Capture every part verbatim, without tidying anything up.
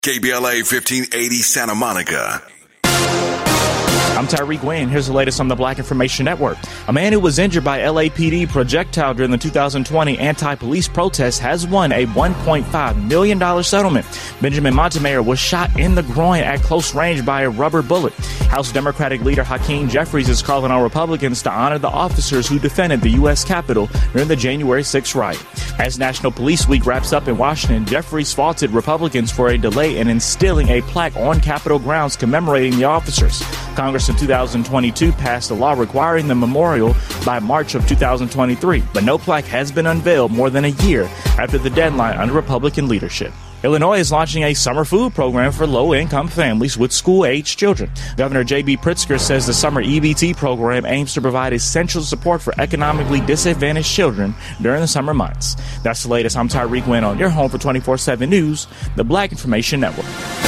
K B L A fifteen eighty Santa Monica. I'm Tyreek Wayne. Here's the latest on the Black Information Network. A man who was injured by L A P D projectile during the two thousand twenty anti-police protests has won a one point five million dollars settlement. Benjamin Montemayor was shot in the groin at close range by a rubber bullet. House Democratic leader Hakeem Jeffries is calling on Republicans to honor the officers who defended the U S Capitol during the January sixth riot. As National Police Week wraps up in Washington, Jeffries faulted Republicans for a delay in instilling a plaque on Capitol grounds commemorating the officers. Congress in two thousand twenty-two passed a law requiring the memorial by March of two thousand twenty-three, but no plaque has been unveiled more than a year after the deadline under Republican leadership. Illinois is launching a summer food program for low-income families with school-aged children. Governor J B. Pritzker says the summer E B T program aims to provide essential support for economically disadvantaged children during the summer months. That's the latest. I'm Tyreek Wynn on your home for twenty-four seven News, the Black Information Network.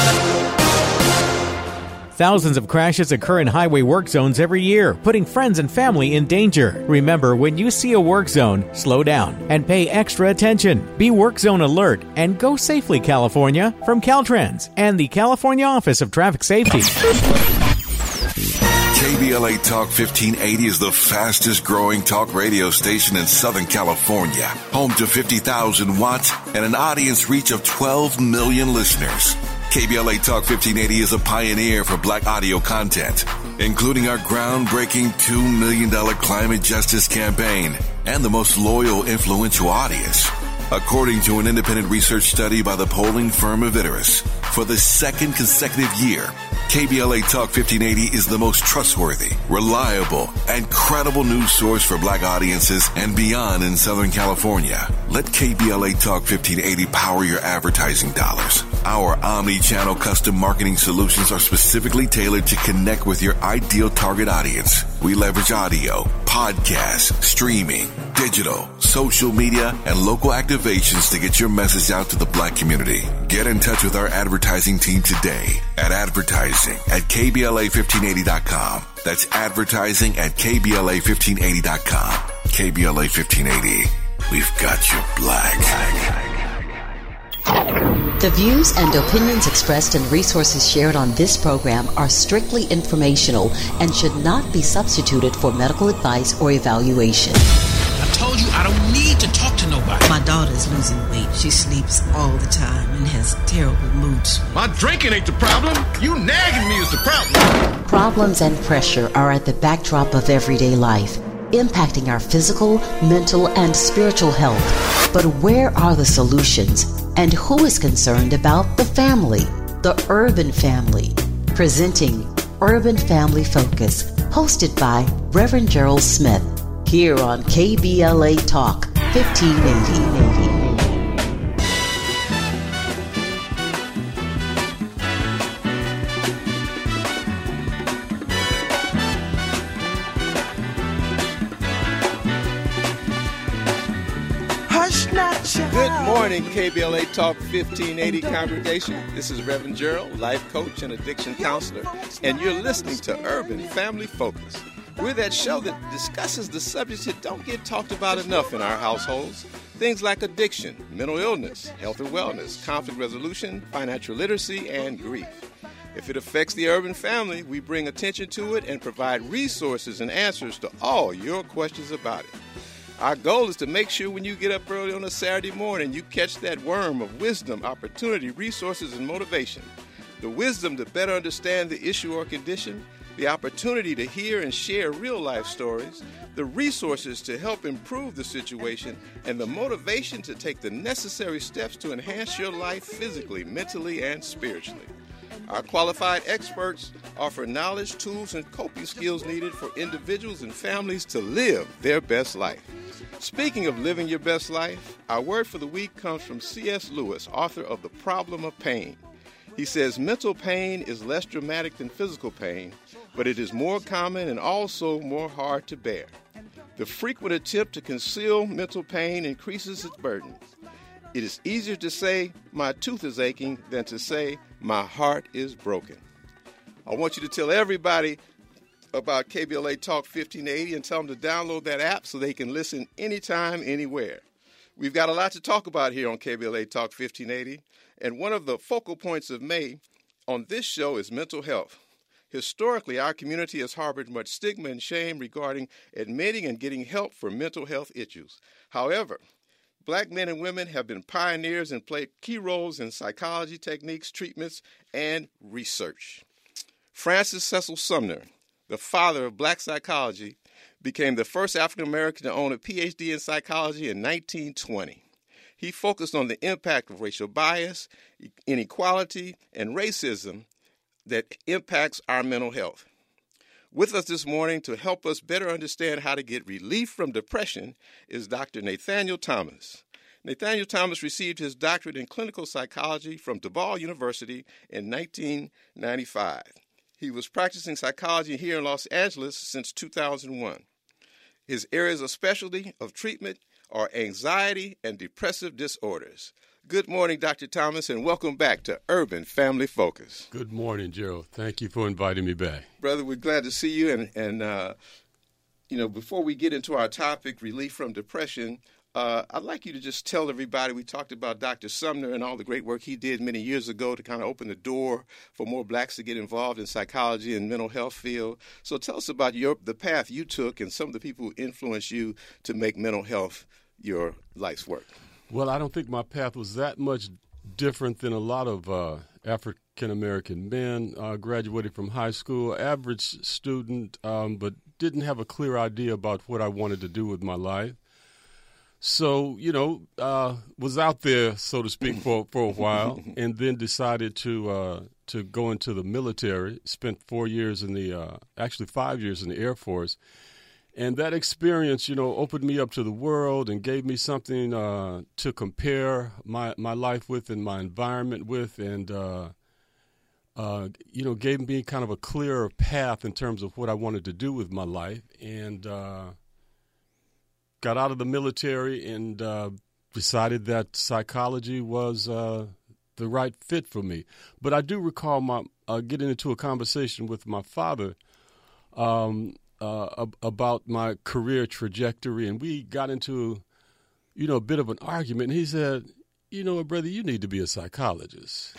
Thousands of crashes occur in highway work zones every year, putting friends and family in danger. Remember, when you see a work zone, slow down and pay extra attention. Be work zone alert and go safely, California, from Caltrans and the California Office of Traffic Safety. K B L A Talk fifteen eighty is the fastest growing talk radio station in Southern California. Home to fifty thousand watts and an audience reach of twelve million listeners. K B L A Talk fifteen eighty is a pioneer for Black audio content, including our groundbreaking two million dollars climate justice campaign and the most loyal, influential audience. According to an independent research study by the polling firm Aviterus, for the second consecutive year, K B L A Talk fifteen eighty is the most trustworthy, reliable, and credible news source for Black audiences and beyond in Southern California. Let K B L A Talk fifteen eighty power your advertising dollars. Our omni-channel custom marketing solutions are specifically tailored to connect with your ideal target audience. We leverage audio, podcasts, streaming, digital, social media, and local activations to get your message out to the Black community. Get in touch with our advertising team today at advertising at K B L A fifteen eighty dot com. That's advertising at K B L A fifteen eighty dot com. K B L A fifteen eighty. We've got you Black. The views and opinions expressed and resources shared on this program are strictly informational and should not be substituted for medical advice or evaluation. I told you I don't need to talk to nobody. My daughter's losing weight. She sleeps all the time and has terrible mood swings. My drinking ain't the problem. You nagging me is the problem. Problems and pressure are at the backdrop of everyday life, impacting our physical, mental, and spiritual health. But where are the solutions? And who is concerned about the family? The urban family. Presenting Urban Family Focus, hosted by Reverend Gerald Smith, here on K B L A Talk fifteen eighty. Good morning, K B L A Talk fifteen eighty congregation. This is Reverend Gerald, life coach and addiction counselor, and you're listening to Urban Family Focus. We're that show that discusses the subjects that don't get talked about enough in our households. Things like addiction, mental illness, health and wellness, conflict resolution, financial literacy, and grief. If it affects the urban family, we bring attention to it and provide resources and answers to all your questions about it. Our goal is to make sure when you get up early on a Saturday morning, you catch that worm of wisdom, opportunity, resources, and motivation. The wisdom to better understand the issue or condition, the opportunity to hear and share real-life stories, the resources to help improve the situation, and the motivation to take the necessary steps to enhance your life physically, mentally, and spiritually. Our qualified experts offer knowledge, tools, and coping skills needed for individuals and families to live their best life. Speaking of living your best life, our word for the week comes from C S Lewis, author of The Problem of Pain. He says mental pain is less dramatic than physical pain, but it is more common and also more hard to bear. The frequent attempt to conceal mental pain increases its burden. It is easier to say, my tooth is aching, than to say, my heart is broken. I want you to tell everybody about K B L A Talk fifteen eighty and tell them to download that app so they can listen anytime, anywhere. We've got a lot to talk about here on K B L A Talk fifteen eighty, and one of the focal points of May on this show is mental health. Historically, our community has harbored much stigma and shame regarding admitting and getting help for mental health issues. However, Black men and women have been pioneers and played key roles in psychology techniques, treatments, and research. Francis Cecil Sumner, the father of Black psychology, became the first African American to own a P H D in psychology in nineteen twenty. He focused on the impact of racial bias, inequality, and racism that impacts our mental health. With us this morning to help us better understand how to get relief from depression is Doctor Nathaniel Thomas. Nathaniel Thomas received his doctorate in clinical psychology from DePaul University in nineteen ninety-five. He was practicing psychology here in Los Angeles since two thousand one. His areas of specialty of treatment are anxiety and depressive disorders. Good morning, Doctor Thomas, and welcome back to Urban Family Focus. Good morning, Gerald. Thank you for inviting me back. Brother, we're glad to see you. And, and uh, you know, before we get into our topic, relief from depression, uh, I'd like you to just tell everybody, we talked about Doctor Sumner and all the great work he did many years ago to kind of open the door for more blacks to get involved in psychology and mental health field. So tell us about your the path you took and some of the people who influenced you to make mental health your life's work. Well, I don't think my path was that much different than a lot of uh, African-American men. I uh, graduated from high school, average student, um, but didn't have a clear idea about what I wanted to do with my life. So, you know, uh, was out there, so to speak, for, for a while, and then decided to uh, to go into the military, spent four years in the, uh, actually five years in the Air Force. And that experience, you know, opened me up to the world and gave me something uh, to compare my, my life with and my environment with, and, uh, uh, you know, gave me kind of a clearer path in terms of what I wanted to do with my life. And uh, got out of the military and uh, decided that psychology was uh, the right fit for me. But I do recall my uh, getting into a conversation with my father um Uh, about my career trajectory, and we got into, you know, a bit of an argument. And he said, you know, brother, you need to be a psychologist.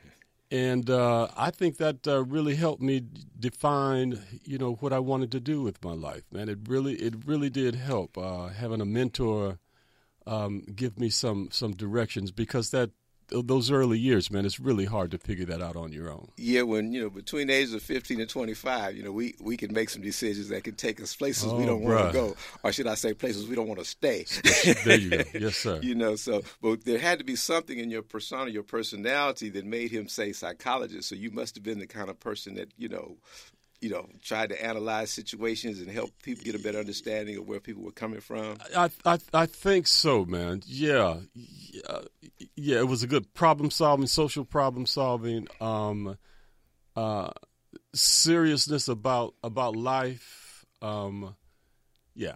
And uh, I think that uh, really helped me define, you know, what I wanted to do with my life, man. It really, it really did help uh, having a mentor um, give me some some directions, because that those early years, man, it's really hard to figure that out on your own. Yeah, when, you know, between the ages of fifteen and twenty-five, you know, we, we can make some decisions that can take us places oh, we don't want to go, or should I say places we don't want to stay. There you go. Yes, sir. You know, so, but there had to be something in your persona, your personality that made him say psychologist. So you must have been the kind of person that, you know, you know, tried to analyze situations and help people get a better understanding of where people were coming from? I I, I think so, man. Yeah. yeah. Yeah, it was a good problem-solving, social problem-solving, um, uh, seriousness about about life. Um, yeah.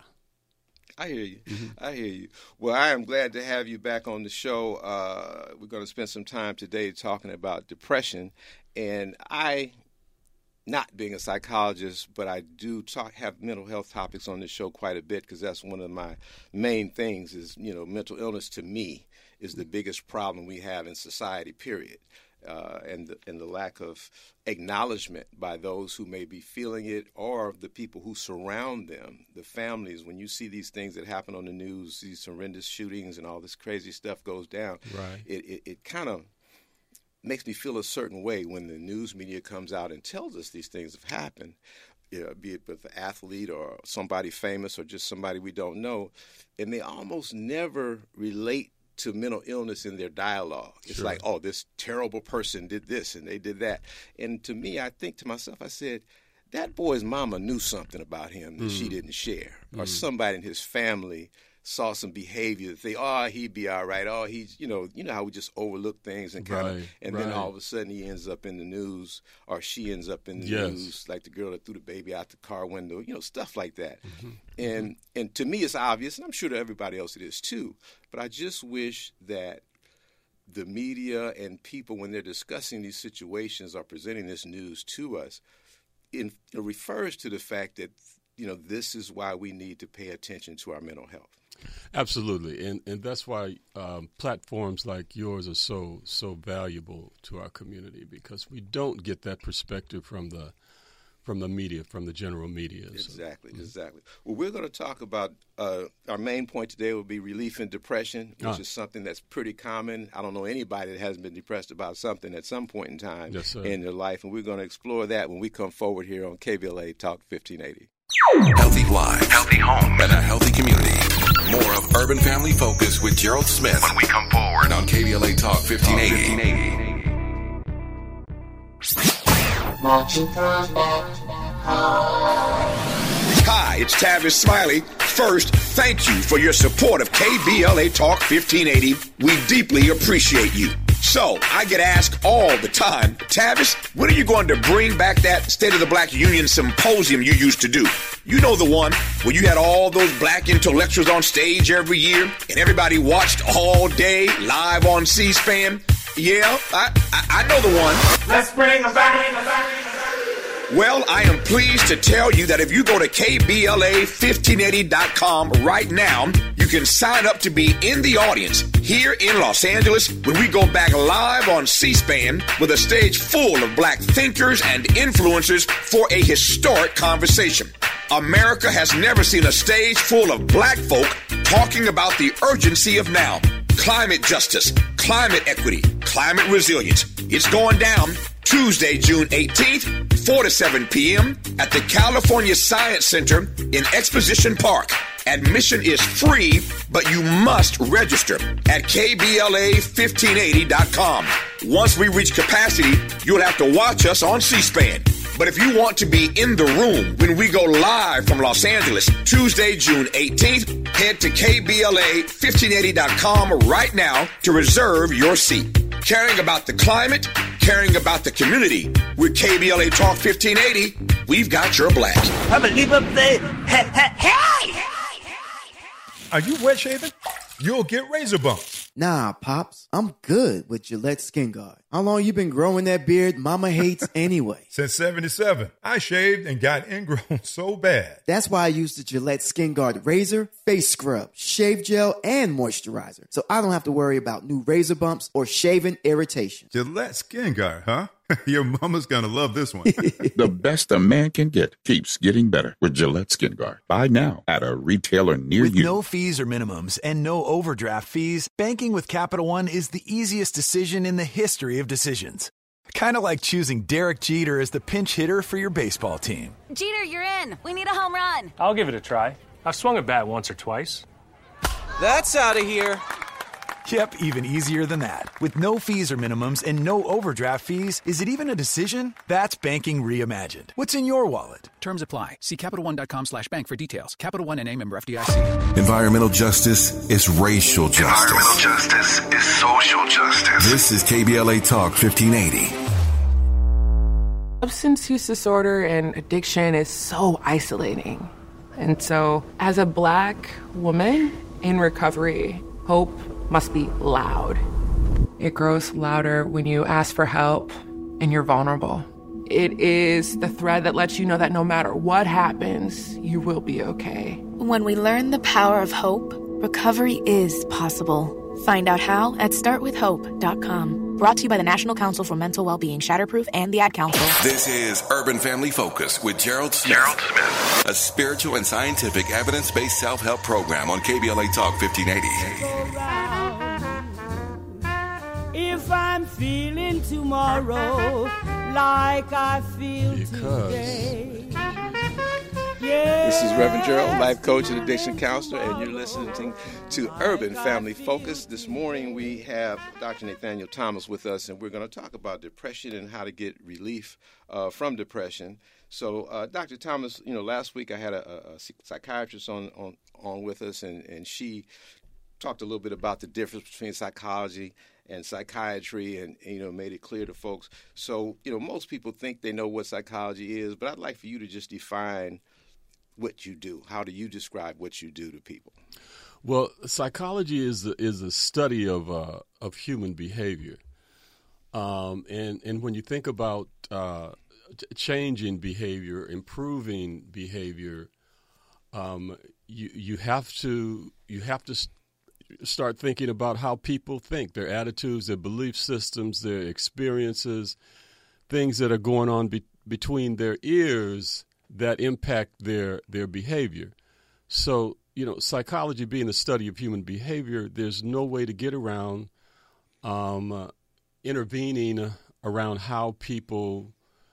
I hear you. Mm-hmm. I hear you. Well, I am glad to have you back on the show. Uh, we're going to spend some time today talking about depression. And I... Not being a psychologist, but I do talk, have mental health topics on this show quite a bit, because that's one of my main things is, you know, mental illness to me is the biggest problem we have in society, period. Uh, and, the, and the lack of acknowledgement by those who may be feeling it, or the people who surround them, the families. When you see these things that happen on the news, these horrendous shootings and all this crazy stuff goes down, right. it, it, it kind of makes me feel a certain way when the news media comes out and tells us these things have happened, you know, be it with an athlete or somebody famous or just somebody we don't know, and they almost never relate to mental illness in their dialogue. It's Sure. like, oh, this terrible person did this and they did that. And to me, I think to myself, I said, that boy's mama knew something about him that mm. she didn't share, mm. or somebody in his family saw some behavior that they, oh, he'd be all right. Oh, he's, you know, you know how we just overlook things and kind of, right, and right. then all of a sudden he ends up in the news, or she ends up in the yes. news, like the girl that threw the baby out the car window, you know, stuff like that. Mm-hmm. And mm-hmm. and to me, it's obvious, and I'm sure to everybody else it is too. But I just wish that the media and people, when they're discussing these situations or presenting this news to us, in, it refers to the fact that, you know, this is why we need to pay attention to our mental health. Absolutely, and and that's why um, platforms like yours are so so valuable to our community, because we don't get that perspective from the from the media, from the general media. Exactly, so, exactly. Well, we're going to talk about uh, our main point today will be relief in depression, which ah. is something that's pretty common. I don't know anybody that hasn't been depressed about something at some point in time yes, in their life, and we're going to explore that when we come forward here on K B L A Talk fifteen eighty. Healthy lives, healthy homes, and a healthy community. More of Urban Family Focus with Gerald Smith when we come forward on K B L A Talk fifteen eighty. Hi, it's Tavis Smiley. First, thank you for your support of K B L A Talk fifteen eighty. We deeply appreciate you. So, I get asked all the time, Tavis, when are you going to bring back that State of the Black Union Symposium you used to do? You know the one where you had all those black intellectuals on stage every year and everybody watched all day live on C-SPAN? Yeah, I, I, I know the one. Let's bring them back. Well, I am pleased to tell you that if you go to K B L A fifteen eighty dot com right now, you can sign up to be in the audience here in Los Angeles when we go back live on C-SPAN with a stage full of black thinkers and influencers for a historic conversation. America has never seen a stage full of black folk talking about the urgency of now. Climate justice, climate equity, climate resilience. It's going down Tuesday, June eighteenth, four to seven p.m. at the California Science Center in Exposition Park. Admission is free, but you must register at K B L A fifteen eighty dot com. Once we reach capacity, you'll have to watch us on C-SPAN. But if you want to be in the room when we go live from Los Angeles, Tuesday, June eighteenth, head to K B L A fifteen eighty dot com right now to reserve your seat. Caring about the climate, caring about the community. With K B L A Talk fifteen eighty, we've got your black. I believe up there. Hey, hey, hey! Are you wet shaving? You'll get razor bumps. Nah, Pops, I'm good with Gillette Skin Guard. How long you been growing that beard Mama hates anyway? Since seventy-seven. I shaved and got ingrown so bad. That's why I use the Gillette Skin Guard razor, face scrub, shave gel, and moisturizer. So I don't have to worry about new razor bumps or shaving irritation. Gillette Skin Guard, huh? Your mama's gonna love this one. The best a man can get keeps getting better with Gillette Skin Guard. Buy now at a retailer near with you. With no fees or minimums and no overdraft fees, banking with Capital One is the easiest decision in the history of decisions. Kind of like choosing Derek Jeter as the pinch hitter for your baseball team. Jeter, you're in. We need a home run. I'll give it a try. I've swung a bat once or twice. That's out of here. Yep, even easier than that. With no fees or minimums and no overdraft fees, is it even a decision? That's banking reimagined. What's in your wallet? Terms apply. See CapitalOne.com slash bank for details. Capital One N A member F D I C. Environmental justice is racial justice. Environmental justice is social justice. This is K B L A Talk fifteen eighty. Substance use disorder and addiction is so isolating. And so, as a Black woman in recovery, hope must be loud. It grows louder when you ask for help and you're vulnerable. It is the thread that lets you know that no matter what happens, you will be okay. When we learn the power of hope, recovery is possible. Find out how at start with hope dot com. Brought to you by the National Council for Mental Wellbeing, Shatterproof, and the Ad Council. This is Urban Family Focus with Gerald Smith. Gerald Smith. A spiritual and scientific evidence-based self-help program on K B L A Talk fifteen eighty. If I'm feeling tomorrow like I feel because. today. This is Reverend Gerald, life coach and addiction counselor, and you're listening to Urban Family Focus. This morning we have Doctor Nathaniel Thomas with us, and we're going to talk about depression and how to get relief uh, from depression. So, uh, Doctor Thomas, you know, last week I had a, a psychiatrist on, on, on with us, and, and she talked a little bit about the difference between psychology and psychiatry, and, you know, made it clear to folks. So, you know, most people think they know what psychology is, but I'd like for you to just define what you do. How do you describe what you do to people? Well, psychology is a, is a study of uh, of human behavior, um, and and when you think about uh, changing behavior, improving behavior, um, you you have to you have to st- start thinking about how people think, their attitudes, their belief systems, their experiences, things that are going on be- between their ears that impact their their behavior. So, you know, psychology being the study of human behavior, there's no way to get around um, uh, intervening around how people,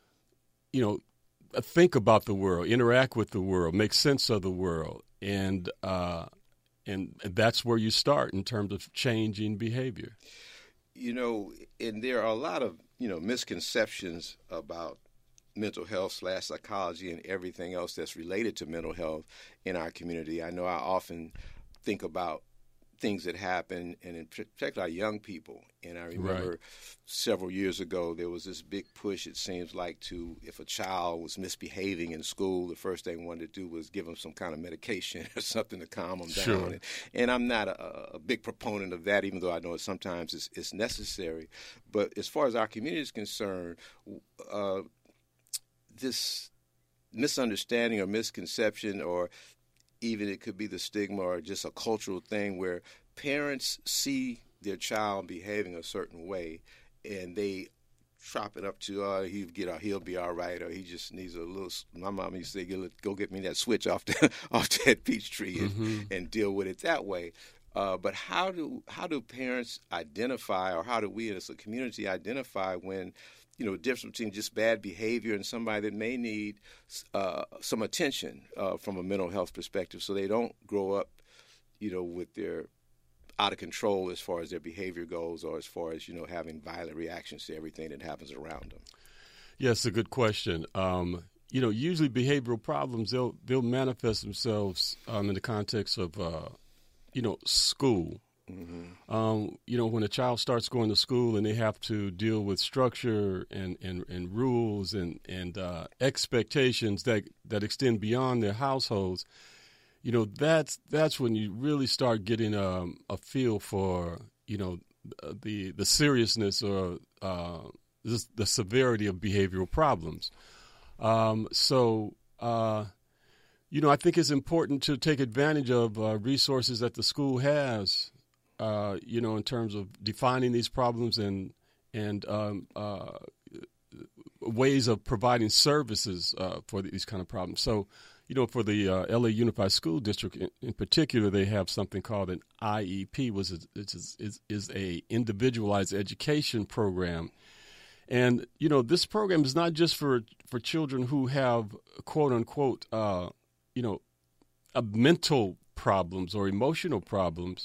you know, think about the world, interact with the world, make sense of the world, and uh, and that's where you start in terms of changing behavior. You know, and there are a lot of, you know, misconceptions about mental health slash psychology and everything else that's related to mental health in our community. I know I often think about things that happen, and in particular young people. And I remember Right. several years ago, there was this big push, it seems like, to if a child was misbehaving in school, the first thing they wanted to do was give them some kind of medication or something to calm them Sure. down. And, and I'm not a, a big proponent of that, even though I know it sometimes it's, it's necessary. But as far as our community is concerned, uh, this misunderstanding or misconception, or even it could be the stigma or just a cultural thing where parents see their child behaving a certain way and they chop it up to, uh, he'll get, uh, he'll be all right, or he just needs a little. My mom used to say, "Go get me that switch off the, off that peach tree and, Mm-hmm. and deal with it that way." Uh, but how do how do parents identify, or how do we as a community identify when, you know, the difference between just bad behavior and somebody that may need uh, some attention uh, from a mental health perspective, so they don't grow up, you know, with their out of control as far as their behavior goes, or as far as, you know, having violent reactions to everything that happens around them? Yes, a good question. Um, you know, usually behavioral problems, they'll they'll manifest themselves um, in the context of, uh, you know, school. Mm-hmm. Um, you know, when a child starts going to school and they have to deal with structure and, and, and rules and, and uh, expectations that, that extend beyond their households, you know, that's that's when you really start getting um, a feel for, you know, the the seriousness or uh, the, the severity of behavioral problems. Um, so, uh, you know, I think it's important to take advantage of uh, resources that the school has, uh, you know, in terms of defining these problems and and um, uh, ways of providing services uh, for these kind of problems. So, you know, for the uh, L A Unified School District in, in particular, they have something called an I E P, which is, is, is, is a individualized education program. And, you know, this program is not just for, for children who have, quote unquote, uh, you know, uh, mental problems or emotional problems.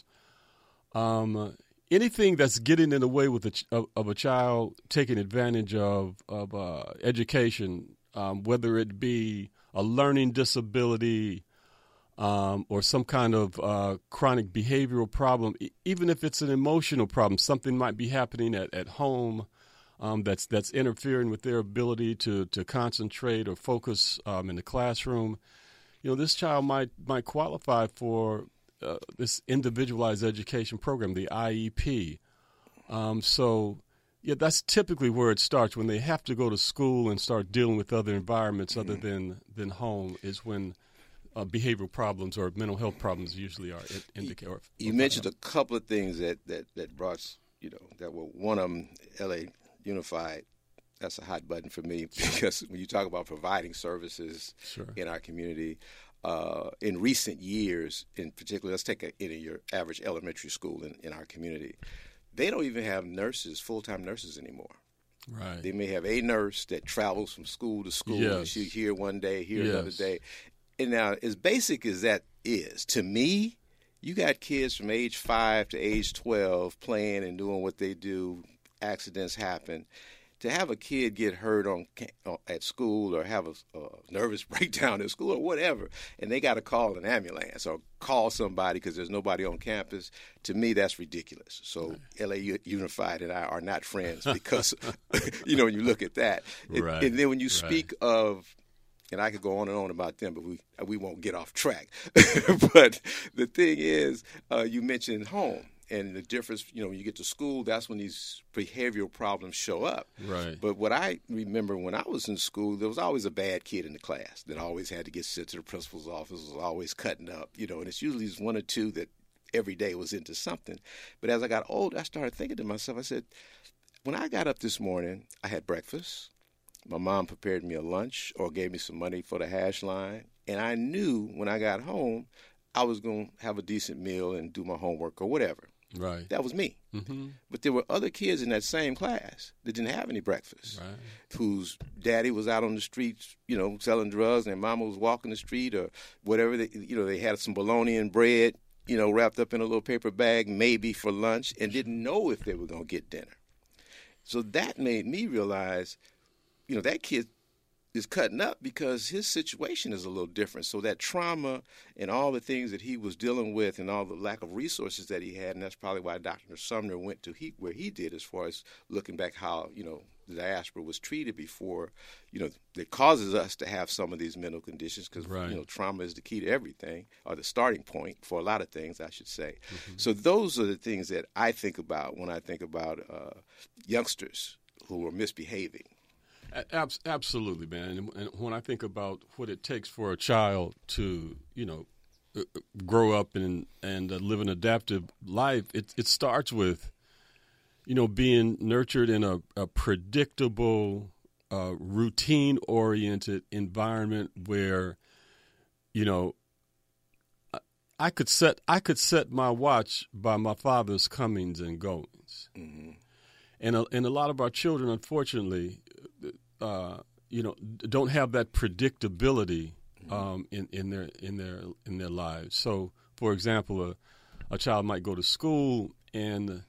Um, anything that's getting in the way with a ch- of, of a child taking advantage of, of uh, education, um, whether it be a learning disability um, or some kind of uh, chronic behavioral problem, e- even if it's an emotional problem, something might be happening at, at home um, that's that's interfering with their ability to, to concentrate or focus um, in the classroom. You know, this child might might qualify for uh, this individualized education program, the I E P. Um, so, yeah, that's typically where it starts when they have to go to school and start dealing with other environments mm-hmm. other than, than home is when uh, behavioral problems or mental health problems usually are indicated. You, you mentioned a couple of things that, that, that brought, you know, that were one of them, L A Unified. That's a hot button for me because when you talk about providing services sure. in our community, uh, in recent years, in particular, let's take a, in your average elementary school in, in our community, they don't even have nurses, full-time nurses anymore. Right. They may have a nurse that travels from school to school, yes. and she's here one day, here yes. another day. And now, as basic as that is, to me, you got kids from age five to age twelve playing and doing what they do. Accidents happen. To have a kid get hurt on at school or have a, a nervous breakdown at school or whatever, and they got to call an ambulance or call somebody because there's nobody on campus, to me, that's ridiculous. So right. L A Unified and I are not friends because, you know, when you look at that. Right. And, and then when you speak right. of, and I could go on and on about them, but we we won't get off track. But the thing is, uh, you mentioned home. and the difference, you know, when you get to school, that's when these behavioral problems show up. Right. But what I remember when I was in school, there was always a bad kid in the class that always had to get sent to the principal's office, was always cutting up, you know, and it's usually just one or two that every day was into something. But as I got older, I started thinking to myself, I said, when I got up this morning, I had breakfast. My mom prepared me a lunch or gave me some money for the hash line. And I knew when I got home, I was going to have a decent meal and do my homework or whatever. Right. That was me. Mm-hmm. But there were other kids in that same class that didn't have any breakfast, right. whose daddy was out on the streets, you know, selling drugs, and their mama was walking the street or whatever. They, you know, they had some bologna and bread, you know, wrapped up in a little paper bag, maybe for lunch, and didn't know if they were going to get dinner. So that made me realize, you know, that kid is cutting up because his situation is a little different. So that trauma and all the things that he was dealing with and all the lack of resources that he had, and that's probably why Doctor Sumner went to he, where he did as far as looking back how, you know, the diaspora was treated before, you know, that causes us to have some of these mental conditions because, right. you know, trauma is the key to everything, or the starting point for a lot of things, I should say. Mm-hmm. So those are the things that I think about when I think about uh, youngsters who are misbehaving. Absolutely, man. And when I think about what it takes for a child to, you know, grow up and and live an adaptive life, it it starts with, you know, being nurtured in a, a predictable, uh, routine-oriented environment where, you know, I could set I could set my watch by my father's comings and goings, mm-hmm. and a, and a lot of our children, unfortunately, uh, you know, don't have that predictability um, in in their in their in their lives. So, for example, a a child might go to school and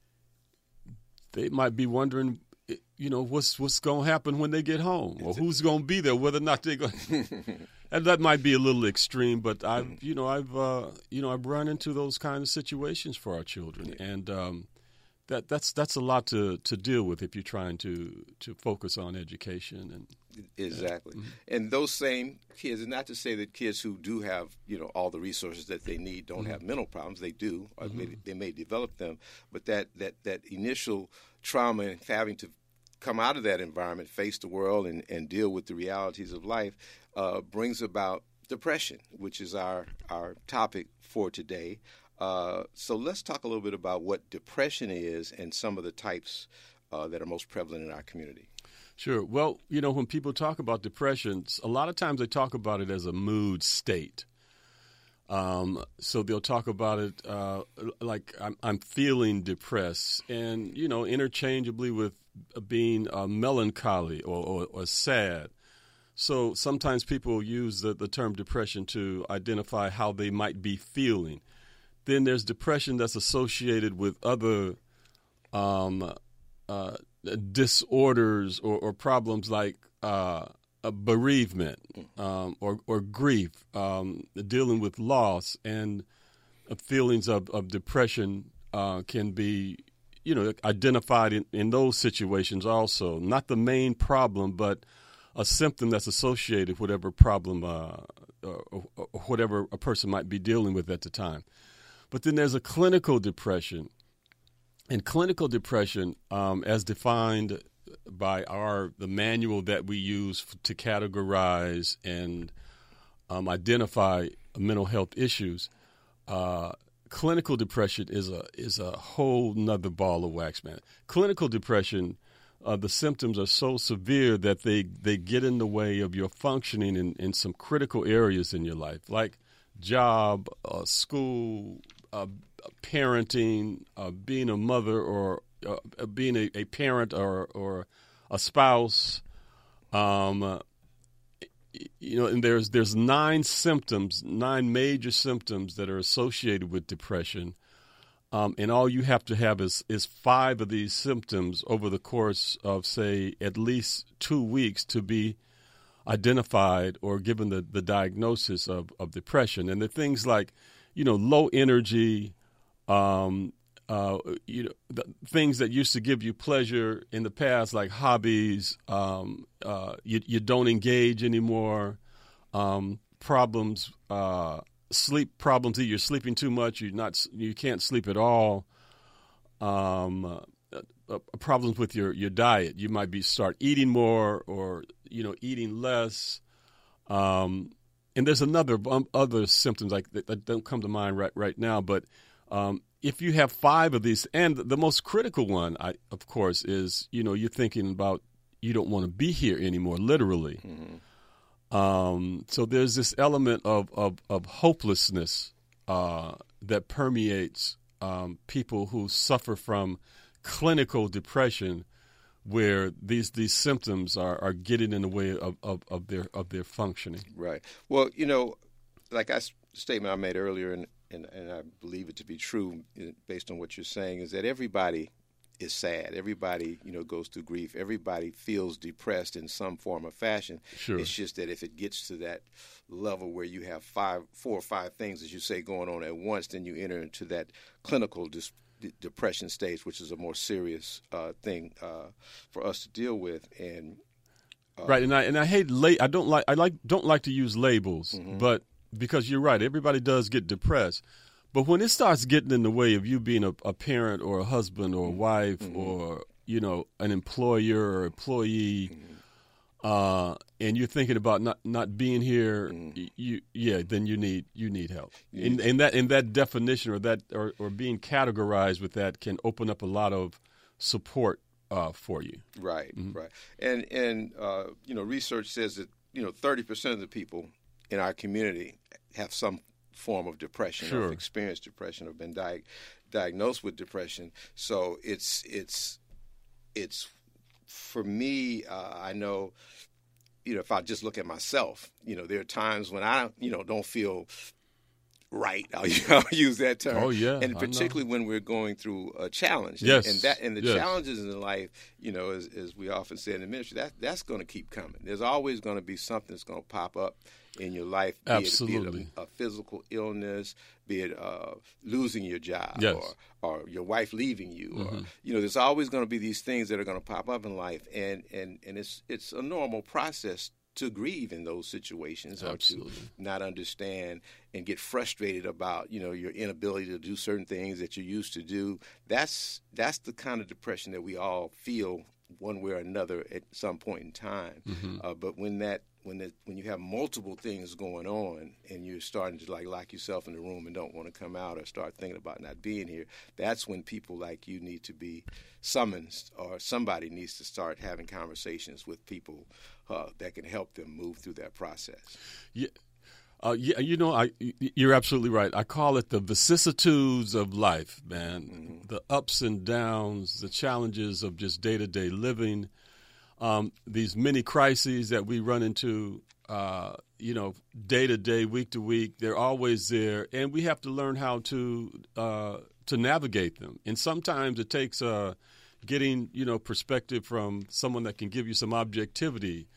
they might be wondering, you know, what's what's going to happen when they get home, or who's going to be there, whether or not they're going. And that might be a little extreme, but I've you know I've uh, you know I've run into those kind of situations for our children, and um, that that's that's a lot to, to deal with if you're trying to, to focus on education and exactly. Uh, mm-hmm. And those same kids, and not to say that kids who do have, you know, all the resources that they need don't mm-hmm. have mental problems. They do, or mm-hmm. maybe they may develop them. But that, that, that initial trauma and having to come out of that environment, face the world, and, and deal with the realities of life uh, brings about depression, which is our, our topic for today. Uh, so let's talk a little bit about what depression is and some of the types uh, that are most prevalent in our community. Sure. Well, you know, when people talk about depression, a lot of times they talk about it as a mood state. Um, so they'll talk about it uh, like I'm, I'm feeling depressed, and, you know, interchangeably with being uh, melancholy or, or, or sad. So sometimes people use the, the term depression to identify how they might be feeling. Then there's depression that's associated with other um, uh, disorders or, or problems like uh, a bereavement um, or, or grief, um, dealing with loss, and feelings of, of depression uh, can be, you know, identified in, in those situations also. Not the main problem, but a symptom that's associated with whatever problem uh, or, or whatever a person might be dealing with at the time. But then there's a clinical depression, and clinical depression, um, as defined by our the manual that we use to categorize and um, identify mental health issues, uh, clinical depression is a is a whole nother ball of wax, man. Clinical depression, uh, the symptoms are so severe that they, they get in the way of your functioning in, in some critical areas in your life, like job, uh, school, uh, parenting, uh, being a mother or uh, being a, a parent or or a spouse. Um, uh, you know, and there's there's nine symptoms, nine major symptoms that are associated with depression, um, and all you have to have is is five of these symptoms over the course of, say, at least two weeks to be identified or given the, the diagnosis of, of depression. And the things like, you know, low energy, um, uh, you know, the things that used to give you pleasure in the past, like hobbies, um, uh, you, you don't engage anymore, um, problems, uh, sleep problems, either you're sleeping too much, you're not, you can't sleep at all, um, uh, uh, problems with your, your diet. You might be start eating more or, you know, eating less. Um, and there's another um, other symptoms like that, that don't come to mind right right now. But um, if you have five of these, and the most critical one, I, of course, is, you know, you're thinking about you don't want to be here anymore, literally. Mm-hmm. Um, so there's this element of, of, of hopelessness uh, that permeates um, people who suffer from clinical depression, where these these symptoms are, are getting in the way of, of, of their of their functioning. Right. Well, you know, like I statement I made earlier, and, and, and I believe it to be true based on what you're saying, is that everybody is sad. Everybody, you know, goes through grief. Everybody feels depressed in some form or fashion. Sure. It's just that if it gets to that level where you have five, four or five things, as you say, going on at once, then you enter into that clinical dis- depression stage, which is a more serious uh, thing uh, for us to deal with. And uh, right, and I and I hate la- I don't like I like don't like to use labels, mm-hmm. but because you're right, everybody does get depressed. But when it starts getting in the way of you being a, a parent or a husband or a wife mm-hmm. or, you know, an employer or employee, mm-hmm. uh, and you're thinking about not, not being here, mm-hmm. you yeah, then you need you need help. Mm-hmm. And, and that and that definition or that or, or being categorized with that can open up a lot of support uh, for you. Right, mm-hmm. right. And and uh, you know, research says that, you know, thirty percent of the people in our community have some form of depression, sure. or have experienced depression, or been di- diagnosed with depression. So it's it's it's for me. Uh, I know, you know, if I just look at myself, you know, there are times when I, you know, don't feel right. I'll, I'll use that term. Oh yeah, and particularly when we're going through a challenge. Yes, and, and that and the yes. challenges in life, you know, as, as we often say in the ministry, that that's going to keep coming. There's always going to be something that's going to pop up in your life, be Absolutely. it, be it a, a physical illness, be it uh, losing your job, yes. or, or your wife leaving you, mm-hmm. or you know, there's always going to be these things that are going to pop up in life, and and and it's it's a normal process to grieve in those situations, Absolutely. or to not understand and get frustrated about, you know, your inability to do certain things that you used to do. That's that's the kind of depression that we all feel one way or another at some point in time. Mm-hmm. Uh, but when that when it, when you have multiple things going on and you're starting to like lock yourself in the room and don't want to come out or start thinking about not being here, that's when people like you need to be summoned, or somebody needs to start having conversations with people uh, that can help them move through that process. Yeah. Uh, yeah, you know, I, you're absolutely right. I call it the vicissitudes of life, man. Mm-hmm. The ups and downs, the challenges of just day-to-day living, um, these many crises that we run into, uh, you know, day-to-day, week-to-week. They're always there, and we have to learn how to uh, to navigate them. And sometimes it takes uh, getting, you know, perspective from someone that can give you some objectivity.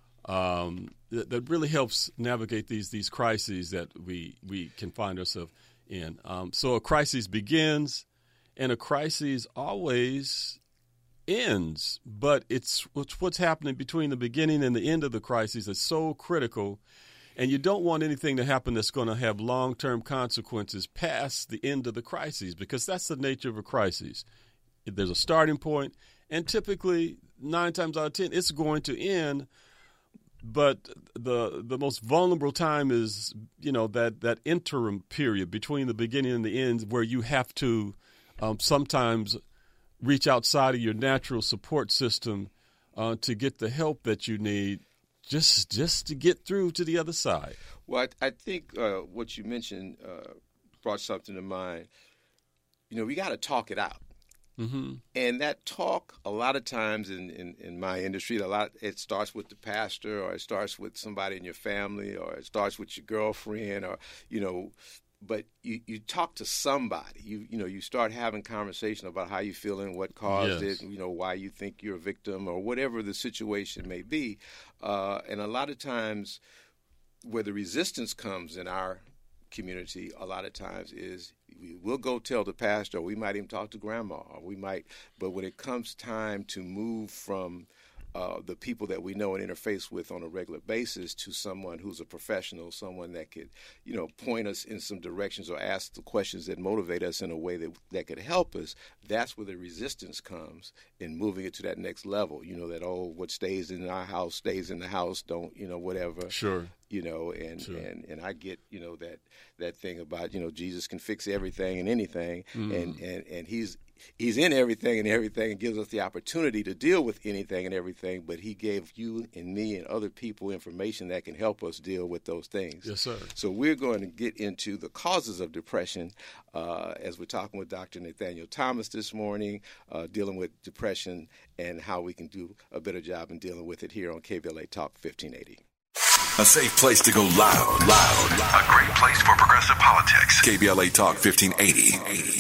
Um, that, that really helps navigate these these crises that we we can find ourselves in. Um, so a crisis begins, and a crisis always ends. But it's, it's what's happening between the beginning and the end of the crisis that's so critical, and you don't want anything to happen that's going to have long-term consequences past the end of the crisis, because that's the nature of a crisis. There's a starting point, and typically nine times out of ten, it's going to end. But the the most vulnerable time is, you know, that, that interim period between the beginning and the end, where you have to um, sometimes reach outside of your natural support system uh, to get the help that you need, just just to get through to the other side. Well, I, I think uh, what you mentioned uh, brought something to mind. You know, we got to talk it out. Mm-hmm. And that talk, a lot of times in, in, in my industry, a lot it starts with the pastor, or it starts with somebody in your family, or it starts with your girlfriend, or, you know, but you, you talk to somebody. You you know, you start having conversation about how you feeling, what caused yes. it, you know, why you think you're a victim, or whatever the situation may be. Uh, and a lot of times where the resistance comes in our community a lot of times is we'll go tell the pastor, or we might even talk to grandma, or we might, but when it comes time to move from uh, the people that we know and interface with on a regular basis to someone who's a professional, someone that could, you know, point us in some directions or ask the questions that motivate us in a way that that could help us. That's where the resistance comes in moving it to that next level. You know, that, oh, what stays in our house stays in the house, don't, you know, whatever. Sure. You know, and, sure. and, and I get, you know, that that thing about, you know, Jesus can fix everything and anything, mm. and, and, and he's he's in everything and everything and gives us the opportunity to deal with anything and everything, but he gave you and me and other people information that can help us deal with those things. Yes, sir. So we're going to get into the causes of depression uh, as we're talking with Doctor Nathaniel Thomas this morning, uh, dealing with depression and how we can do a better job in dealing with it here on K B L A Talk fifteen eighty. A safe place to go loud, loud, loud. A great place for progressive politics. K B L A Talk fifteen eighty.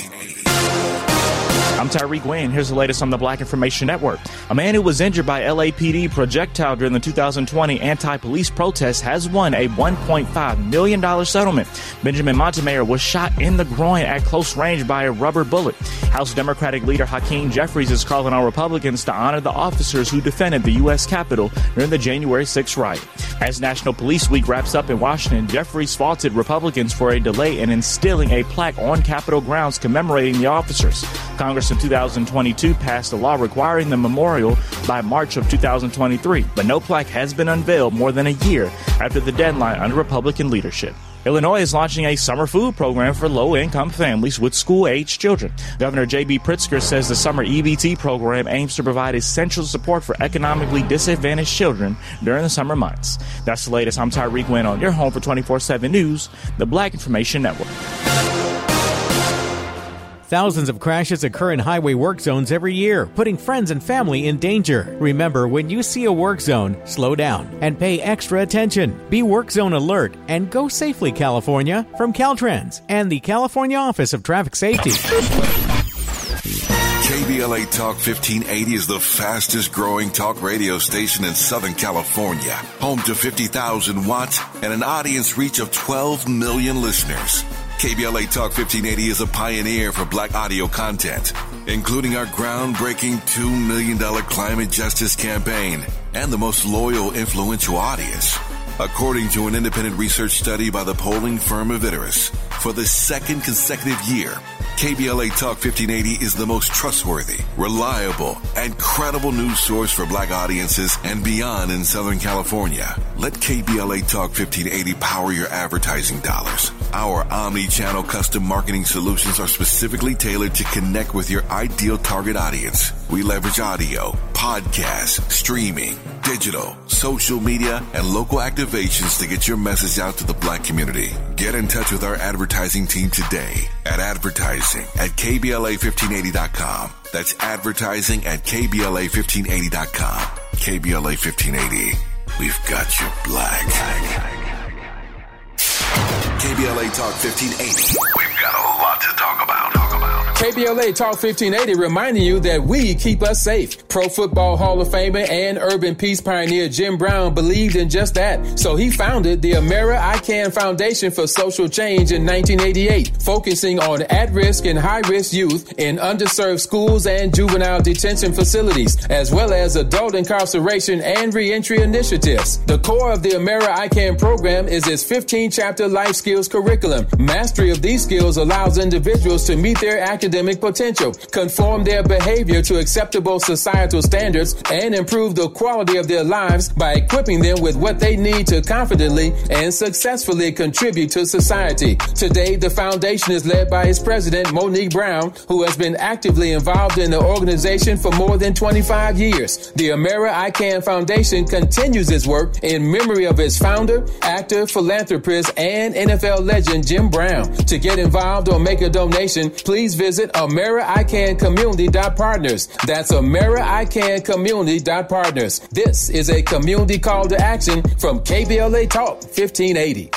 I'm Tyreek Wayne. Here's the latest on the Black Information Network. A man who was injured by L A P D projectile during the two thousand twenty anti-police protests has won a one point five million dollars settlement. Benjamin Montemayor was shot in the groin at close range by a rubber bullet. House Democratic leader Hakeem Jeffries is calling on Republicans to honor the officers who defended the U S Capitol during the January sixth riot. As National Police Week wraps up in Washington, Jeffries faulted Republicans for a delay in instilling a plaque on Capitol grounds commemorating the officers. Congress in two thousand twenty-two passed a law requiring the memorial by March of two thousand twenty-three, but no plaque has been unveiled more than a year after the deadline under Republican leadership. Illinois is launching a summer food program for low-income families with school-aged children. Governor J B Pritzker says the summer E B T program aims to provide essential support for economically disadvantaged children during the summer months. That's the latest. I'm Tyreek Wynn on your home for twenty-four seven News, the Black Information Network. Thousands of crashes occur in highway work zones every year, putting friends and family in danger. Remember, when you see a work zone, slow down and pay extra attention. Be work zone alert and go safely, California, from Caltrans and the California Office of Traffic Safety. K B L A Talk fifteen eighty is the fastest growing talk radio station in Southern California, home to fifty thousand watts and an audience reach of twelve million listeners. K B L A Talk fifteen eighty is a pioneer for black audio content, including our groundbreaking two million dollars climate justice campaign and the most loyal, influential audience. According to an independent research study by the polling firm Aviterus, for the second consecutive year, K B L A Talk fifteen eighty is the most trustworthy, reliable, and credible news source for black audiences and beyond in Southern California. Let K B L A Talk fifteen eighty power your advertising dollars. Our omni-channel custom marketing solutions are specifically tailored to connect with your ideal target audience. We leverage audio, podcasts, streaming, digital, social media, and local activations to get your message out to the black community. Get in touch with our advertising team today at advertising at K B L A fifteen eighty dot com. That's advertising at K B L A fifteen eighty dot com. K B L A fifteen eighty. We've got your black. K B L A Talk fifteen eighty. We've got a lot to talk about. Talk about. K B L A Talk fifteen eighty reminding you that we keep us safe. Pro Football Hall of Famer and urban peace pioneer Jim Brown believed in just that. So he founded the Amera I CAN Foundation for Social Change in nineteen eighty-eight, focusing on at-risk and high-risk youth in underserved schools and juvenile detention facilities, as well as adult incarceration and reentry initiatives. The core of the Amera I CAN program is its fifteen-chapter life skills curriculum. Mastery of these skills allows individuals to meet their academic potential, conform their behavior to acceptable societal standards, and improve the quality of their lives by equipping them with what they need to confidently and successfully contribute to society. Today, the foundation is led by its president, Monique Brown, who has been actively involved in the organization for more than twenty-five years. The Amera I CAN Foundation continues its work in memory of its founder, actor, philanthropist, and N F L legend Jim Brown. To get involved or make a donation, please visit Amera I CAN Community dot partners. That's Amera I CAN Community dot partners. This is a community call to action from K B L A Talk fifteen eighty.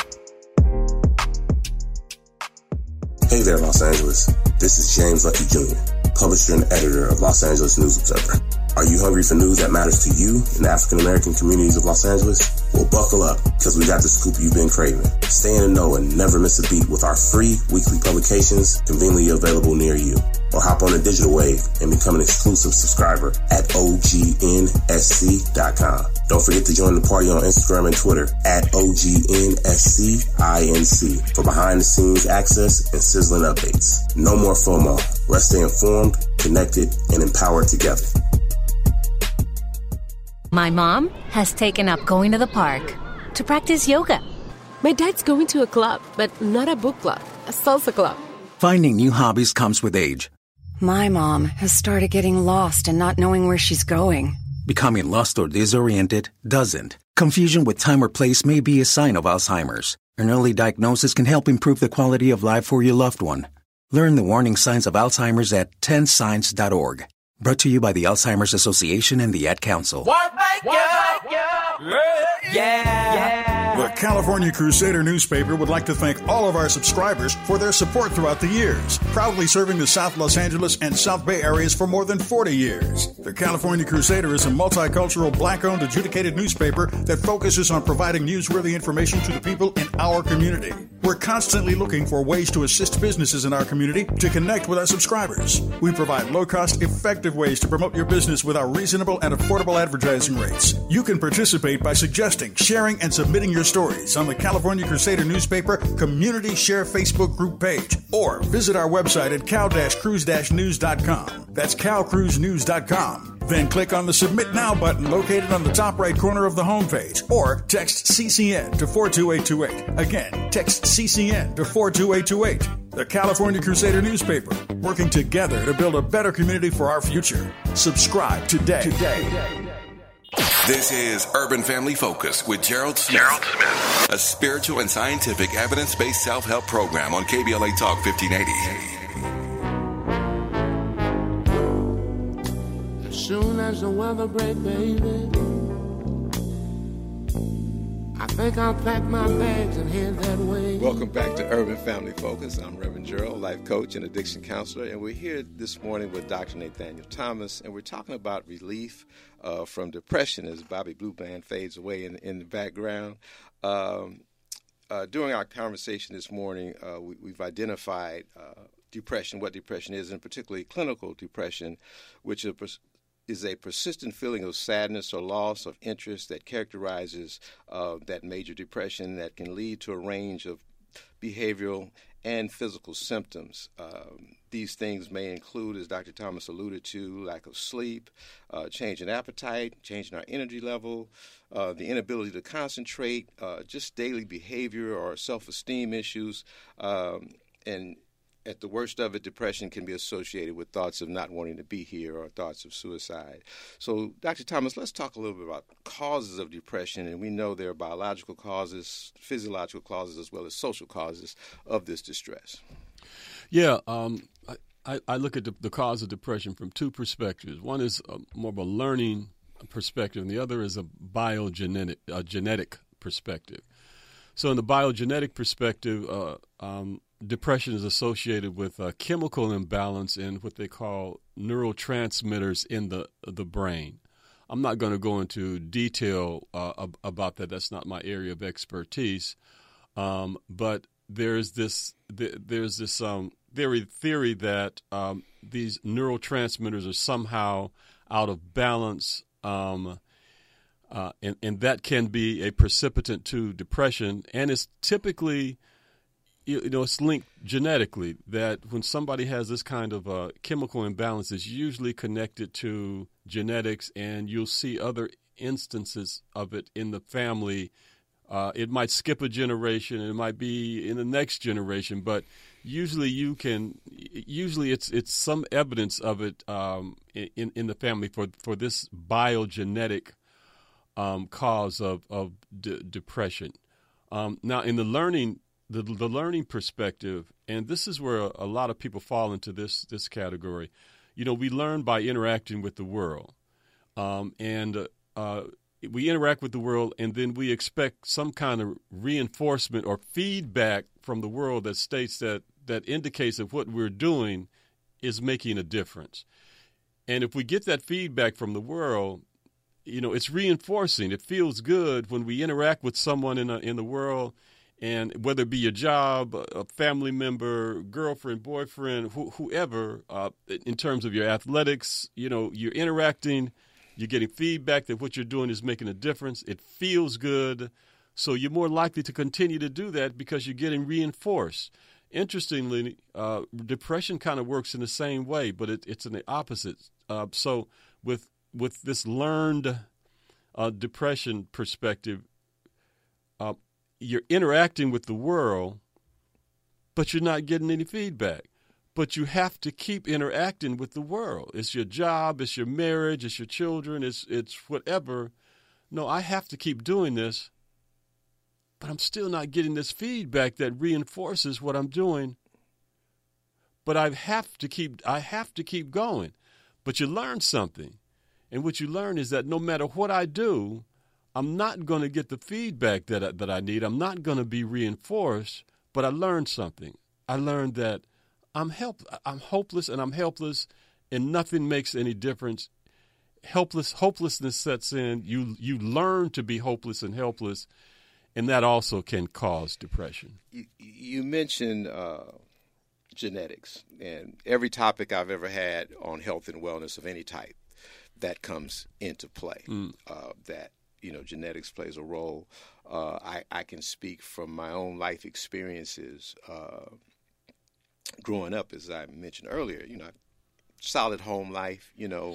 Hey there, Los Angeles. This is James Lucky Junior, publisher and editor of Los Angeles News Observer. Are you hungry for news that matters to you in the African-American communities of Los Angeles? Well, buckle up, because we got the scoop you've been craving. Stay in the know and never miss a beat with our free weekly publications conveniently available near you. or hop on the digital wave and become an exclusive subscriber at O G N S C dot com. Don't forget to join the party on Instagram and Twitter at O G N S C I N C for behind-the-scenes access and sizzling updates. No more FOMO. Let's stay informed, connected, and empowered together. My mom has taken up going to the park to practice yoga. My dad's going to a club, but not a book club, a salsa club. Finding new hobbies comes with age. My mom has started getting lost and not knowing where she's going. Becoming lost or disoriented doesn't. Confusion with time or place may be a sign of Alzheimer's. An early diagnosis can help improve the quality of life for your loved one. Learn the warning signs of Alzheimer's at ten signs dot org. Brought to you by the Alzheimer's Association and the Ad Council. What make you? Yeah. yeah. The California Crusader newspaper would like to thank all of our subscribers for their support throughout the years, proudly serving the South Los Angeles and South Bay areas for more than forty years. The California Crusader is a multicultural, black-owned, adjudicated newspaper that focuses on providing newsworthy information to the people in our community. We're constantly looking for ways to assist businesses in our community to connect with our subscribers. We provide low-cost, effective ways to promote your business with our reasonable and affordable advertising rates. You can participate by suggesting, sharing, and submitting your stories on the California Crusader newspaper Community Share Facebook group page, or visit our website at cal dash cruise dash news dot com. That's cal cruise news dot com. Then click on the Submit Now button located on the top right corner of the homepage, or text C C N to four two eight two eight. Again, text C C N to four two eight two eight. The California Crusader newspaper, working together to build a better community for our future. Subscribe today. Today. This is Urban Family Focus with Gerald Smith. Gerald Smith. A spiritual and scientific evidence-based self-help program on K B L A Talk fifteen eighty. As soon as the weather break, baby, I think I'll pack my bags and head that way. Welcome back to Urban Family Focus. I'm Reverend Gerald, life coach and addiction counselor, and we're here this morning with Doctor Nathaniel Thomas, and we're talking about relief uh, from depression as Bobby Blue Band fades away in, in the background. Um, uh, during our conversation this morning, uh, we, we've identified uh, depression, what depression is, and particularly clinical depression, which is is a persistent feeling of sadness or loss of interest that characterizes uh, that major depression that can lead to a range of behavioral and physical symptoms. Um, these things may include, as Doctor Thomas alluded to, lack of sleep, uh, change in appetite, change in our energy level, uh, the inability to concentrate, uh, just daily behavior or self-esteem issues, um, and at the worst of it, depression can be associated with thoughts of not wanting to be here or thoughts of suicide. So, Doctor Thomas, let's talk a little bit about causes of depression. And we know there are biological causes, physiological causes, as well as social causes of this distress. Yeah, um, I, I look at the, the cause of depression from two perspectives. One is a, more of a learning perspective, and the other is a biogenetic a genetic perspective. So in the biogenetic perspective, uh, um, depression is associated with a chemical imbalance in what they call neurotransmitters in the the brain. I'm not going to go into detail uh, ab- about that. That's not my area of expertise. Um, but there's this th- there's this um, theory theory that um, these neurotransmitters are somehow out of balance. Um, Uh, and, and that can be a precipitant to depression, and it's typically, you know, it's linked genetically, that when somebody has this kind of uh, chemical imbalance, it's usually connected to genetics, and you'll see other instances of it in the family. Uh, it might skip a generation, it might be in the next generation, but usually you can, usually it's it's some evidence of it um, in, in the family for, for this biogenetic Um, cause of of de- depression. Um, now, in the learning the the learning perspective, and this is where a, a lot of people fall into this this category. You know, we learn by interacting with the world, um, and uh, we interact with the world, and then we expect some kind of reinforcement or feedback from the world that states that that indicates that what we're doing is making a difference. And if we get that feedback from the world, you know, it's reinforcing. It feels good when we interact with someone in a, in the world, And whether it be your job, a family member, girlfriend, boyfriend, wh- whoever, uh, in terms of your athletics, you know, you're interacting, you're getting feedback that what you're doing is making a difference. It feels good. So you're more likely to continue to do that because you're getting reinforced. Interestingly, uh, depression kind of works in the same way, but it, it's in the opposite. Uh, so with with this learned uh, depression perspective, uh, you're interacting with the world, but you're not getting any feedback. But you have to keep interacting with the world. It's your job, it's your marriage, it's your children, it's it's whatever. No, I have to keep doing this, but I'm still not getting this feedback that reinforces what I'm doing. But I have to keep I have to keep going. But you learn something. And what you learn is that no matter what I do, I'm not going to get the feedback that I, that I need. I'm not going to be reinforced, but I learned something. I learned that I'm help I'm hopeless and I'm helpless and nothing makes any difference. Helpless hopelessness sets in. You you learn to be hopeless and helpless, and that also can cause depression. You, you mentioned uh, genetics, and every topic I've ever had on health and wellness of any type, that comes into play. Mm. Uh, that you know, genetics plays a role. Uh, I, I can speak from my own life experiences. Uh, growing up, as I mentioned earlier, you know, solid home life. You know.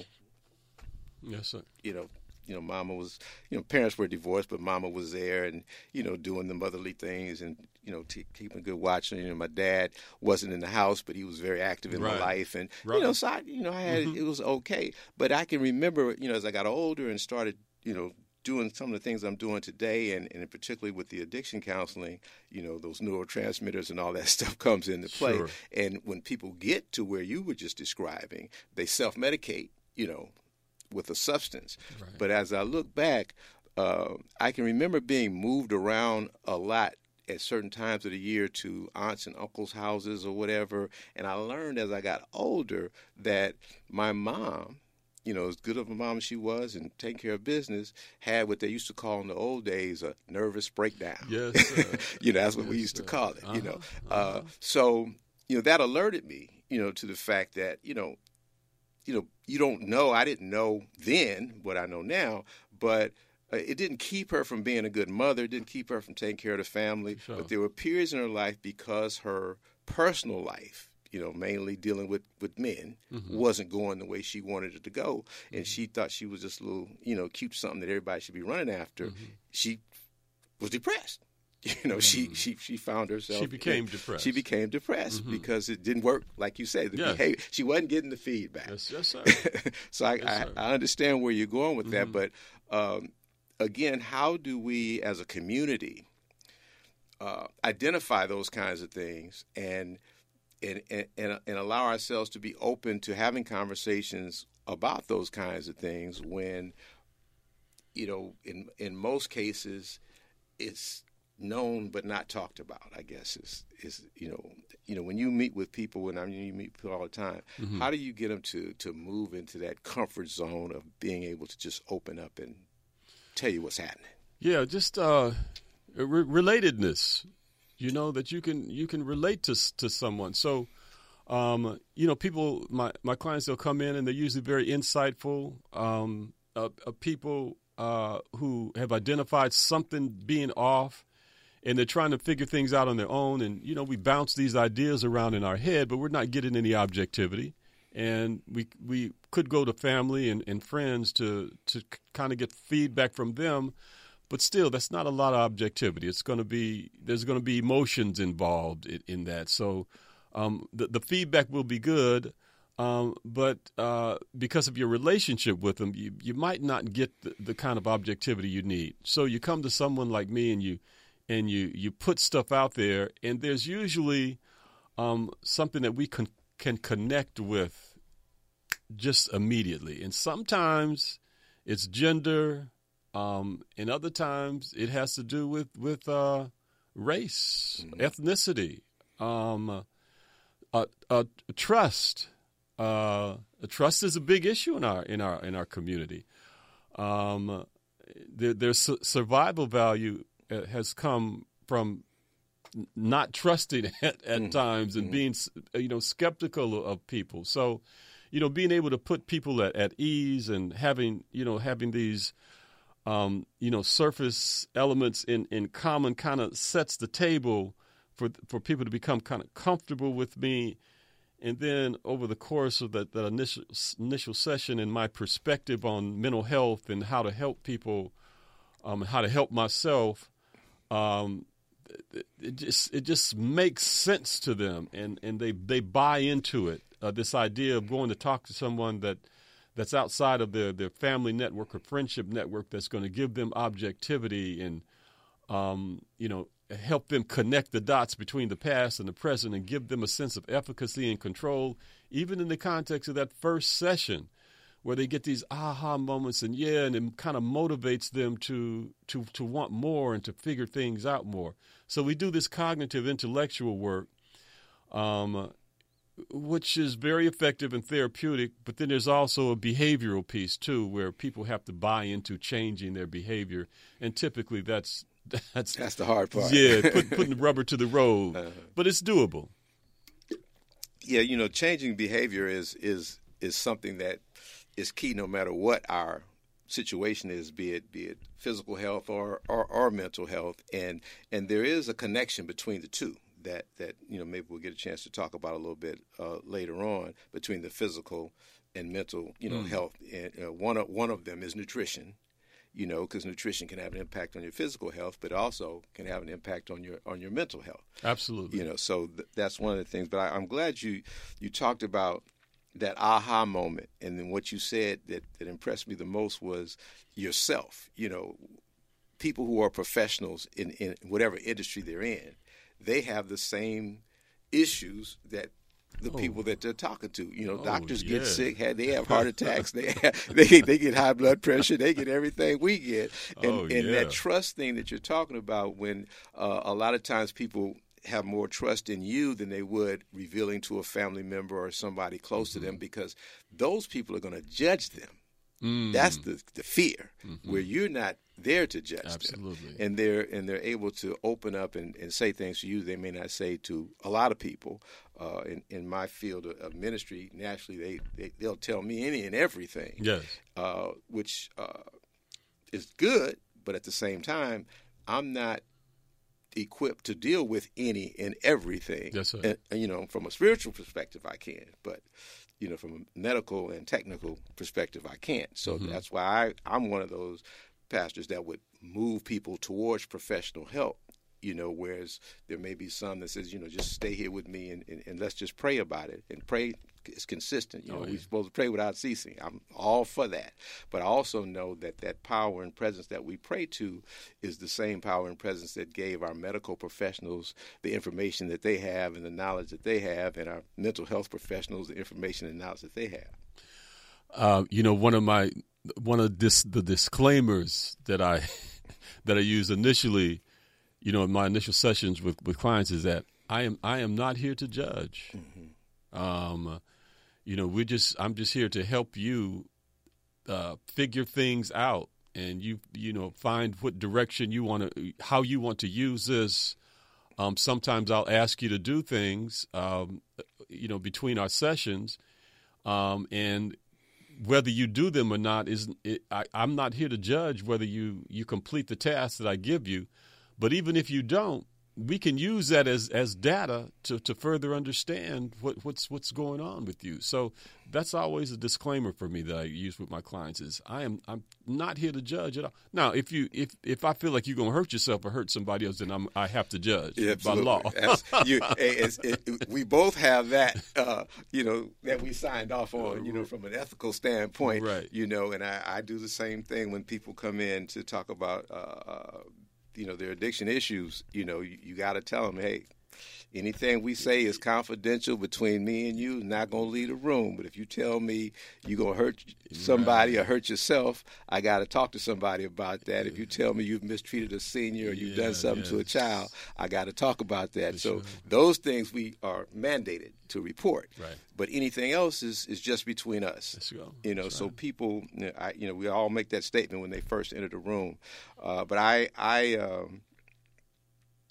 Yes, sir. You know. You know, Mama was, you know, parents were divorced, but Mama was there and, you know, doing the motherly things and, you know, t- keeping good watch. You know, my dad wasn't in the house, but he was very active in right. my life. And, right. you know, so I, you know, I had, mm-hmm. it was okay. But I can remember, you know, as I got older and started, you know, doing some of the things I'm doing today, and, and particularly with the addiction counseling, you know, those neurotransmitters and all that stuff comes into play. Sure. And when people get to where you were just describing, they self-medicate, you know, with a substance. Right. But as I look back, uh, I can remember being moved around a lot at certain times of the year to aunts and uncles' houses or whatever. And I learned as I got older that my mom, you know, as good of a mom as she was and taking care of business, had what they used to call in the old days a nervous breakdown. Yes, sir. You know, that's what yes, we used sir. to call it, uh-huh. you know. Uh-huh. Uh, so, you know, that alerted me, you know, to the fact that, you know, you know, you don't know. I didn't know then what I know now, but uh, it didn't keep her from being a good mother. It didn't keep her from taking care of the family. Sure. But there were periods in her life because her personal life, you know, mainly dealing with, with men, mm-hmm. wasn't going the way she wanted it to go. And mm-hmm. she thought she was just a little, you know, cute something that everybody should be running after. Mm-hmm. She was depressed. You know, mm-hmm. she, she she found herself. She became in, depressed. She became depressed mm-hmm. because it didn't work, like you say. The yes. behavior, she wasn't getting the feedback. Yes, yes sir. so I, yes, I, sir. I understand where you're going with mm-hmm. that. But um, again, how do we as a community uh, identify those kinds of things and, and, and, and allow ourselves to be open to having conversations about those kinds of things when, you know, in in most cases, it's known but not talked about, I guess, is is you know you know when you meet with people, and I mean you meet people all the time, mm-hmm. how do you get them to to move into that comfort zone of being able to just open up and tell you what's happening? Yeah, just uh, re- relatedness. You know that you can you can relate to to someone. So, um, you know, people, my my clients, they'll come in and they're usually very insightful. Um, uh, uh, people uh, who have identified something being off. And they're trying to figure things out on their own. And, you know, we bounce these ideas around in our head, but we're not getting any objectivity. And we we could go to family and, and friends to, to kind of get feedback from them. But still, that's not a lot of objectivity. It's going to be – there's going to be emotions involved in, in that. So um, the, the feedback will be good, um, but uh, because of your relationship with them, you, you might not get the, the kind of objectivity you need. So you come to someone like me and you – and you, you put stuff out there, and there's usually um, something that we can, can connect with just immediately. And sometimes it's gender, um, and other times it has to do with, with uh, race, mm-hmm. ethnicity, um, uh, uh, trust. Uh, trust is a big issue in our in our in our community. Um, there, there's su- survival value has come from not trusting at, at Mm-hmm. times and being, you know, skeptical of people. So, you know, being able to put people at, at ease and having, you know, having these, um, you know, surface elements in, in common kind of sets the table for for people to become kind of comfortable with me. And then over the course of that, that initial initial session and my perspective on mental health and how to help people, um, how to help myself, um, it, it just it just makes sense to them, and, and they, they buy into it. Uh, this idea of going to talk to someone that that's outside of their, their family network or friendship network that's going to give them objectivity and, um, you know, help them connect the dots between the past and the present and give them a sense of efficacy and control, even in the context of that first session where they get these aha moments and, yeah, and it kind of motivates them to, to, to want more and to figure things out more. So we do this cognitive intellectual work, um, which is very effective and therapeutic, but then there's also a behavioral piece, too, where people have to buy into changing their behavior, and typically that's that's, that's the hard part. Yeah, put, putting the rubber to the road, uh-huh. But it's doable. Yeah, you know, changing behavior is is is something that is key no matter what our situation is, be it be it physical health or, or, or mental health, and and there is a connection between the two. That, that you know maybe we'll get a chance to talk about a little bit uh, later on between the physical and mental you know mm. health. And uh, one of one of them is nutrition, you know, because nutrition can have an impact on your physical health, but also can have an impact on your on your mental health. Absolutely. You know, so th- that's one of the things. But I, I'm glad you you talked about that aha moment, and then what you said that, that impressed me the most was yourself. You know, people who are professionals in, in whatever industry they're in, they have the same issues that the oh. people that they're talking to. You know, oh, doctors yeah. get sick, they have heart attacks, they have, they they get high blood pressure, they get everything we get. And, oh, and yeah. that trust thing that you're talking about, when uh, a lot of times people have more trust in you than they would revealing to a family member or somebody close mm-hmm. to them, because those people are going to judge them. Mm. That's the the fear, mm-hmm. where you're not there to judge Absolutely. them, and they're and they're able to open up and, and say things to you they may not say to a lot of people. Uh, in in my field of, of ministry, naturally they, they they'll tell me any and everything, yes, uh, which uh, is good, but at the same time, I'm not equipped to deal with any and everything. Yes, sir. And, and, you know, from a spiritual perspective, I can, but you know, from a medical and technical perspective, I can't. So mm-hmm. that's why I, I'm one of those pastors that would move people towards professional help, you know, whereas there may be some that says, you know, just stay here with me and, and, and let's just pray about it. And pray is consistent. You know, oh, yeah. we're supposed to pray without ceasing. I'm all for that. But I also know that that power and presence that we pray to is the same power and presence that gave our medical professionals the information that they have and the knowledge that they have, and our mental health professionals the information and knowledge that they have. Uh, you know, one of my one of this the disclaimers that I that I use initially, you know, in my initial sessions with, with clients is that I am I am not here to judge. Mm-hmm. Um, you know, we just I'm just here to help you uh, figure things out, and you you know find what direction you want to, how you want to use this. Um, sometimes I'll ask you to do things, um, you know, between our sessions, um, and whether you do them or not is it, I, I'm not here to judge whether you, you complete the task that I give you. But even if you don't, we can use that as, as data to, to further understand what, what's what's going on with you. So that's always a disclaimer for me that I use with my clients is I am I'm not here to judge at all. Now, if you if, if I feel like you're going to hurt yourself or hurt somebody else, then I'm, I have to judge yeah, by law. you, it's, it, we both have that, uh, you know, that we signed off on, you know, from an ethical standpoint, right? You know, and I, I do the same thing when people come in to talk about. Uh, you know, their addiction issues, you know, you, you got to tell them, hey, anything we say is confidential between me and you, not going to leave the room. But if you tell me you're going to hurt somebody right. or hurt yourself, I got to talk to somebody about that. If you tell me you've mistreated a senior or you've yeah, done something yeah. to a child, I got to talk about that. For so sure. those things we are mandated to report. Right. But anything else is, is just between us. Let's go. You know, That's so right. people, you know, I, you know, we all make that statement when they first enter the room. Uh, but I, I, um,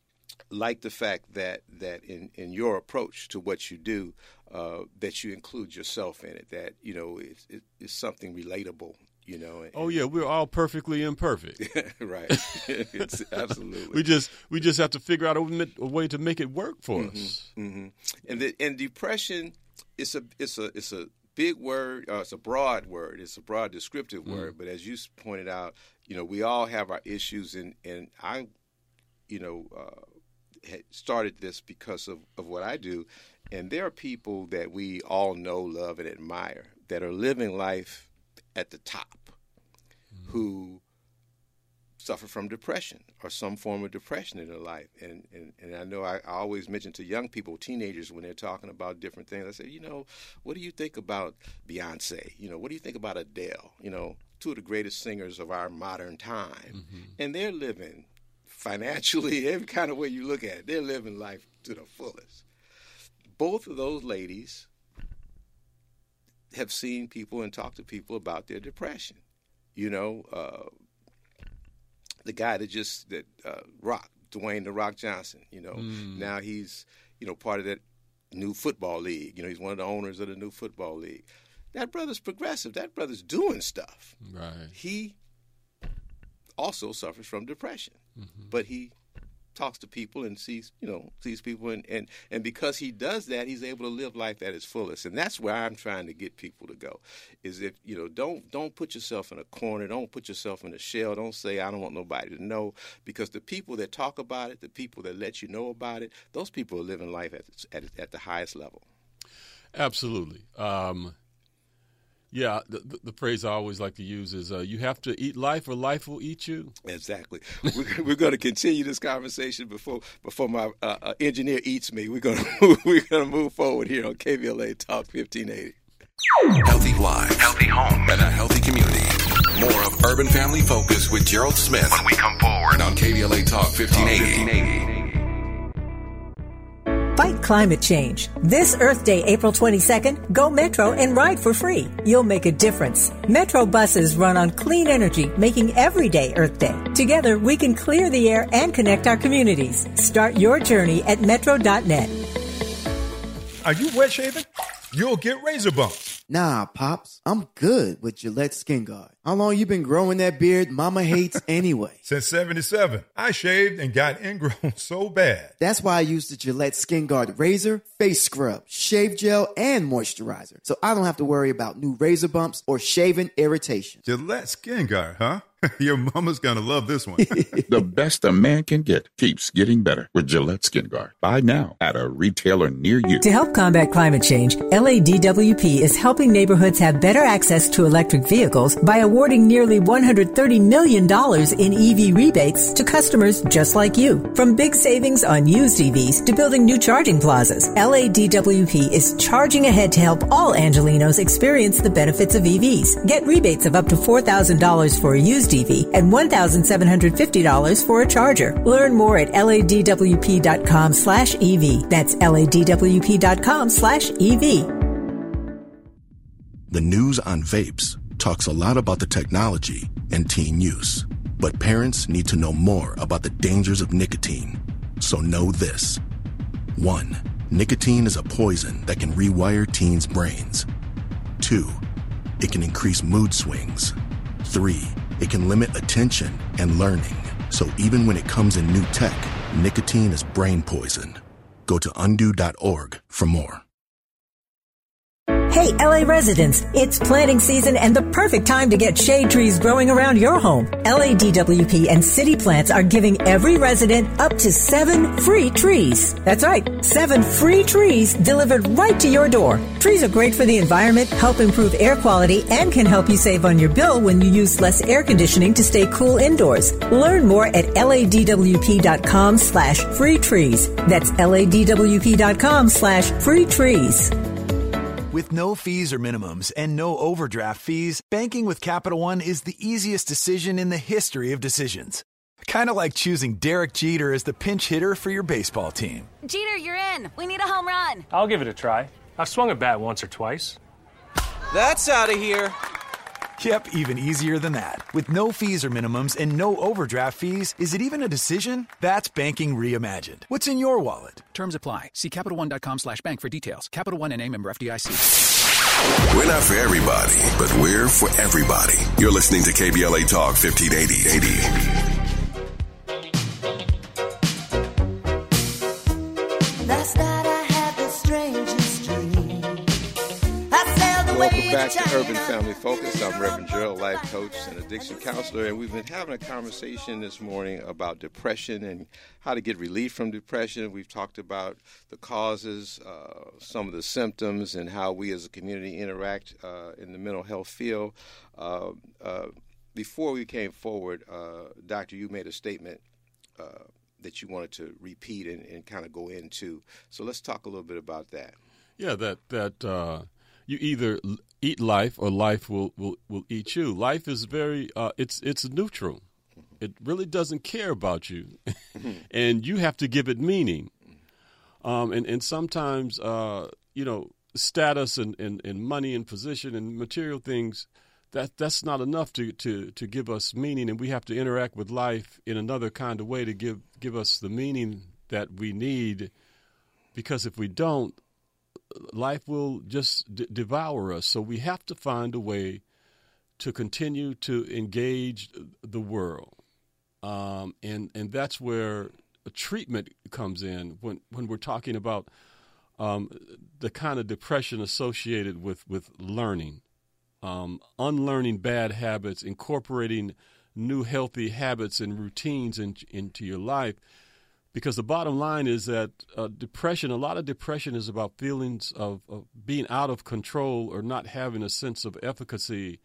like the fact that that in, in your approach to what you do, uh, that you include yourself in it. That you know it's, it's something relatable. You know. And, oh yeah, we're all perfectly imperfect. Right. It's absolutely. we just we just have to figure out a, a way to make it work for mm-hmm, us. Mm-hmm. And the, and depression, it's a it's a it's a big word. Uh, it's a broad word. It's a broad descriptive mm. word. But as you pointed out, you know, we all have our issues, and and I, you know, uh, had started this because of of what I do, and there are people that we all know, love, and admire that are living life at the top, mm. who suffer from depression or some form of depression in their life. And and, and I know I, I always mention to young people, teenagers, when they're talking about different things, I say, you know, what do you think about Beyonce? You know, what do you think about Adele? You know, two of the greatest singers of our modern time. Mm-hmm. And they're living financially, every kind of way you look at it, they're living life to the fullest. Both of those ladies have seen people and talked to people about their depression. You know, uh, the guy that just that uh, Rock, Dwayne the Rock Johnson. You know, mm. now he's you know part of that new football league. You know, he's one of the owners of the new football league. That brother's progressive. That brother's doing stuff. Right. He also suffers from depression, mm-hmm. but he talks to people and sees, you know, sees people, and, and, and because he does that, he's able to live life at its fullest. And that's where I'm trying to get people to go, is if, you know, don't don't put yourself in a corner, don't put yourself in a shell, don't say, I don't want nobody to know, because the people that talk about it, the people that let you know about it, those people are living life at at, at the highest level. Absolutely. Um, yeah, the, the, the phrase I always like to use is uh, you have to eat life or life will eat you. Exactly. We're, we're going to continue this conversation before before my uh, uh, engineer eats me. We're going to we're going to move forward here on K B L A Talk fifteen eighty. Healthy lives, healthy home, and a healthy community. More of Urban Family Focus with Gerald Smith when we come forward on K B L A Talk fifteen eighty. Fight climate change. This Earth Day, April twenty-second, go Metro and ride for free. You'll make a difference. Metro buses run on clean energy, making every day Earth Day. Together, we can clear the air and connect our communities. Start your journey at metro dot net. Are you wet shaving? You'll get razor bumps. Nah, Pops, I'm good with Gillette Skin Guard. How long you been growing that beard Mama hates anyway? Since seventy-seven. I shaved and got ingrown so bad. That's why I use the Gillette Skin Guard razor, face scrub, shave gel, and moisturizer. So I don't have to worry about new razor bumps or shaving irritation. Gillette Skin Guard, huh? Your mama's gonna love this one. The best a man can get keeps getting better with Gillette Skin Guard. Buy now at a retailer near you. To help combat climate change, L A D W P is helping neighborhoods have better access to electric vehicles by awarding nearly one hundred thirty million dollars in E V rebates to customers just like you. From big savings on used E Vs to building new charging plazas, L A D W P is charging ahead to help all Angelinos experience the benefits of E Vs. Get rebates of up to four thousand dollars for a used E V and one thousand seven hundred fifty dollars for a charger. Learn more at L A D W P dot com slash E V. That's L A D W P dot com slash E V. The news on vapes talks a lot about the technology and teen use, but parents need to know more about the dangers of nicotine. So know this. One, nicotine is a poison that can rewire teens' brains. Two, it can increase mood swings. Three, it can limit attention and learning. So even when it comes in new tech, nicotine is brain poison. Go to undo dot org for more. Hey, L A residents, it's planting season and the perfect time to get shade trees growing around your home. L A D W P and City Plants are giving every resident up to seven free trees. That's right, seven free trees delivered right to your door. Trees are great for the environment, help improve air quality, and can help you save on your bill when you use less air conditioning to stay cool indoors. Learn more at L A D W P dot com slash free trees. That's L A D W P dot com slash free trees. With no fees or minimums and no overdraft fees, banking with Capital One is the easiest decision in the history of decisions. Kind of like choosing Derek Jeter as the pinch hitter for your baseball team. Jeter, you're in. We need a home run. I'll give it a try. I've swung a bat once or twice. That's out of here. Yep, even easier than that. With no fees or minimums and no overdraft fees, is it even a decision? That's banking reimagined. What's in your wallet? Terms apply. See CapitalOne.com slash bank for details. Capital One N A member F D I C. We're not for everybody, but we're for everybody. You're listening to K B L A Talk fifteen eighty. Welcome back to Urban Family Focus. I'm Reverend Gerald, life coach and addiction counselor, and we've been having a conversation this morning about depression and how to get relief from depression. We've talked about the causes, uh, some of the symptoms, and how we as a community interact uh, in the mental health field. Uh, uh, before we came forward, uh, Doctor, you made a statement uh, that you wanted to repeat and, and kind of go into. So let's talk a little bit about that. Yeah, that that. Uh You either eat life or life will, will, will eat you. Life is very, uh, it's it's neutral. It really doesn't care about you. And you have to give it meaning. Um, and, and sometimes, uh, you know, status and, and, and money and position and material things, that that's not enough to, to, to give us meaning. And we have to interact with life in another kind of way to give, give us the meaning that we need. Because if we don't, life will just d- devour us. So we have to find a way to continue to engage the world. Um, and, and that's where a treatment comes in when, when we're talking about um, the kind of depression associated with, with learning, um, unlearning bad habits, incorporating new healthy habits and routines in, into your life. Because the bottom line is that uh, depression, a lot of depression is about feelings of, of being out of control or not having a sense of efficacy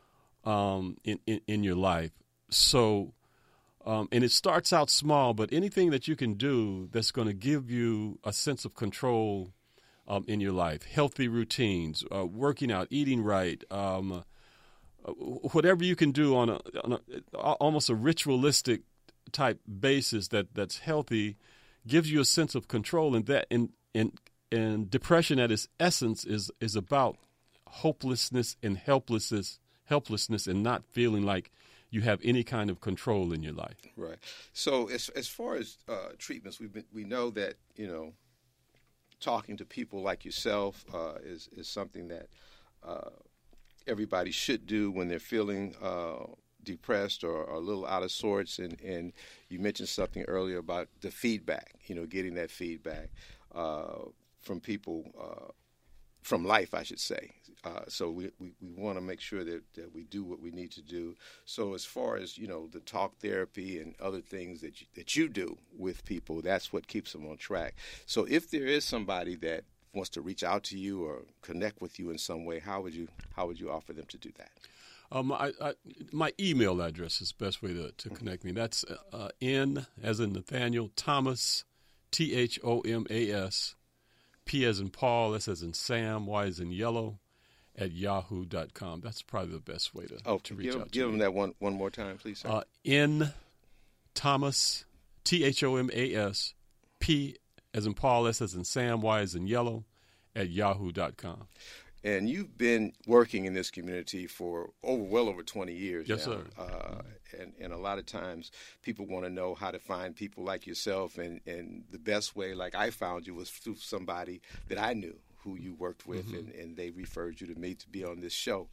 um, in, in, in your life. So, um, and it starts out small, but anything that you can do that's going to give you a sense of control um, in your life, healthy routines, uh, working out, eating right, um, uh, whatever you can do on a, on a almost a ritualistic type basis that, that's healthy, gives you a sense of control, and that and and and depression at its essence is is about hopelessness and helplessness, helplessness, and not feeling like you have any kind of control in your life. Right. So as as far as uh, treatments, we've been, we know that you know talking to people like yourself uh, is is something that uh, everybody should do when they're feeling Uh, depressed or, or a little out of sorts, and, and you mentioned something earlier about the feedback, you know, getting that feedback uh, from people, uh, from life, I should say. Uh, so we, we, we want to make sure that, that we do what we need to do. So as far as, you know, the talk therapy and other things that you, that you do with people, that's what keeps them on track. So if there is somebody that wants to reach out to you or connect with you in some way, how would you how would you offer them to do that? Um, I, I, my email address is the best way to, to connect me. That's uh, N as in Nathaniel, Thomas, T H O M A S, P as in Paul, S as in Sam, Y as in yellow, at yahoo dot com. That's probably the best way to, oh, to reach give, out to give me. them that one, one more time, please, sir. Uh, N Thomas, T H O M A S, P as in Paul, S as in Sam, Y as in yellow, at yahoo dot com. And you've been working in this community for over well over twenty years yes, now. Sir. Uh, and, and a lot of times people want to know how to find people like yourself. And, and the best way, like I found you, was through somebody that I knew who you worked with, mm-hmm. and, and they referred you to me to be on this show.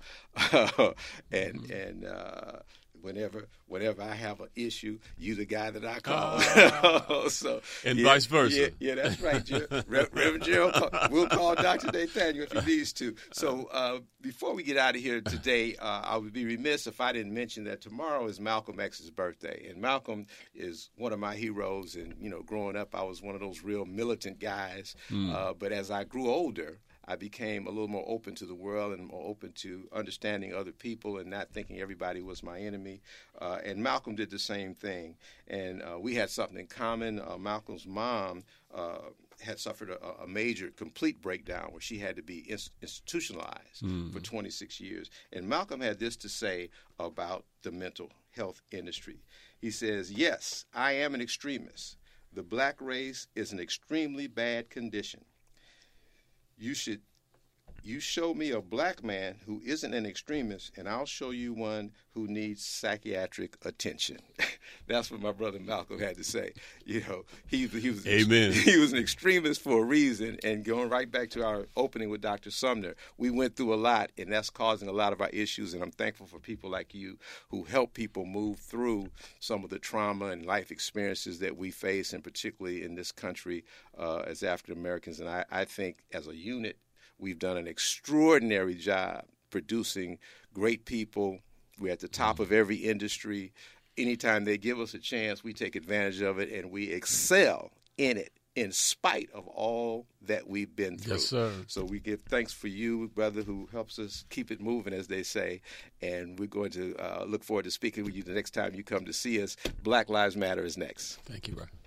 and mm-hmm. and uh, whenever whenever I have an issue, you the guy that I call. Uh, so and yeah, vice versa. Yeah, yeah that's right. Re- Reverend Gerald, we'll call Doctor Nathaniel if he needs to. So uh, before we get out of here today, uh, I would be remiss if I didn't mention that tomorrow is Malcolm X's birthday, and Malcolm is one of my heroes. And you know, growing up, I was one of those real militant guys. Mm. Uh, but as I grew older, I became a little more open to the world and more open to understanding other people and not thinking everybody was my enemy. Uh, and Malcolm did the same thing. And uh, we had something in common. Uh, Malcolm's mom uh, had suffered a, a major, complete breakdown where she had to be in- institutionalized mm. for twenty-six years. And Malcolm had this to say about the mental health industry. He says, "Yes, I am an extremist. The black race is an extremely bad condition. You should You show me a black man who isn't an extremist, and I'll show you one who needs psychiatric attention. That's what my brother Malcolm had to say. You know, he, he was Amen. He was an extremist for a reason. And going right back to our opening with Doctor Sumner, we went through a lot, and that's causing a lot of our issues. And I'm thankful for people like you who help people move through some of the trauma and life experiences that we face, and particularly in this country uh, as African Americans. And I, I think as a unit, we've done an extraordinary job producing great people. We're at the top of every industry. Anytime they give us a chance, we take advantage of it, and we excel in it in spite of all that we've been through. Yes, sir. So we give thanks for you, brother, who helps us keep it moving, as they say. And we're going to uh, look forward to speaking with you the next time you come to see us. Black Lives Matter is next. Thank you, brother.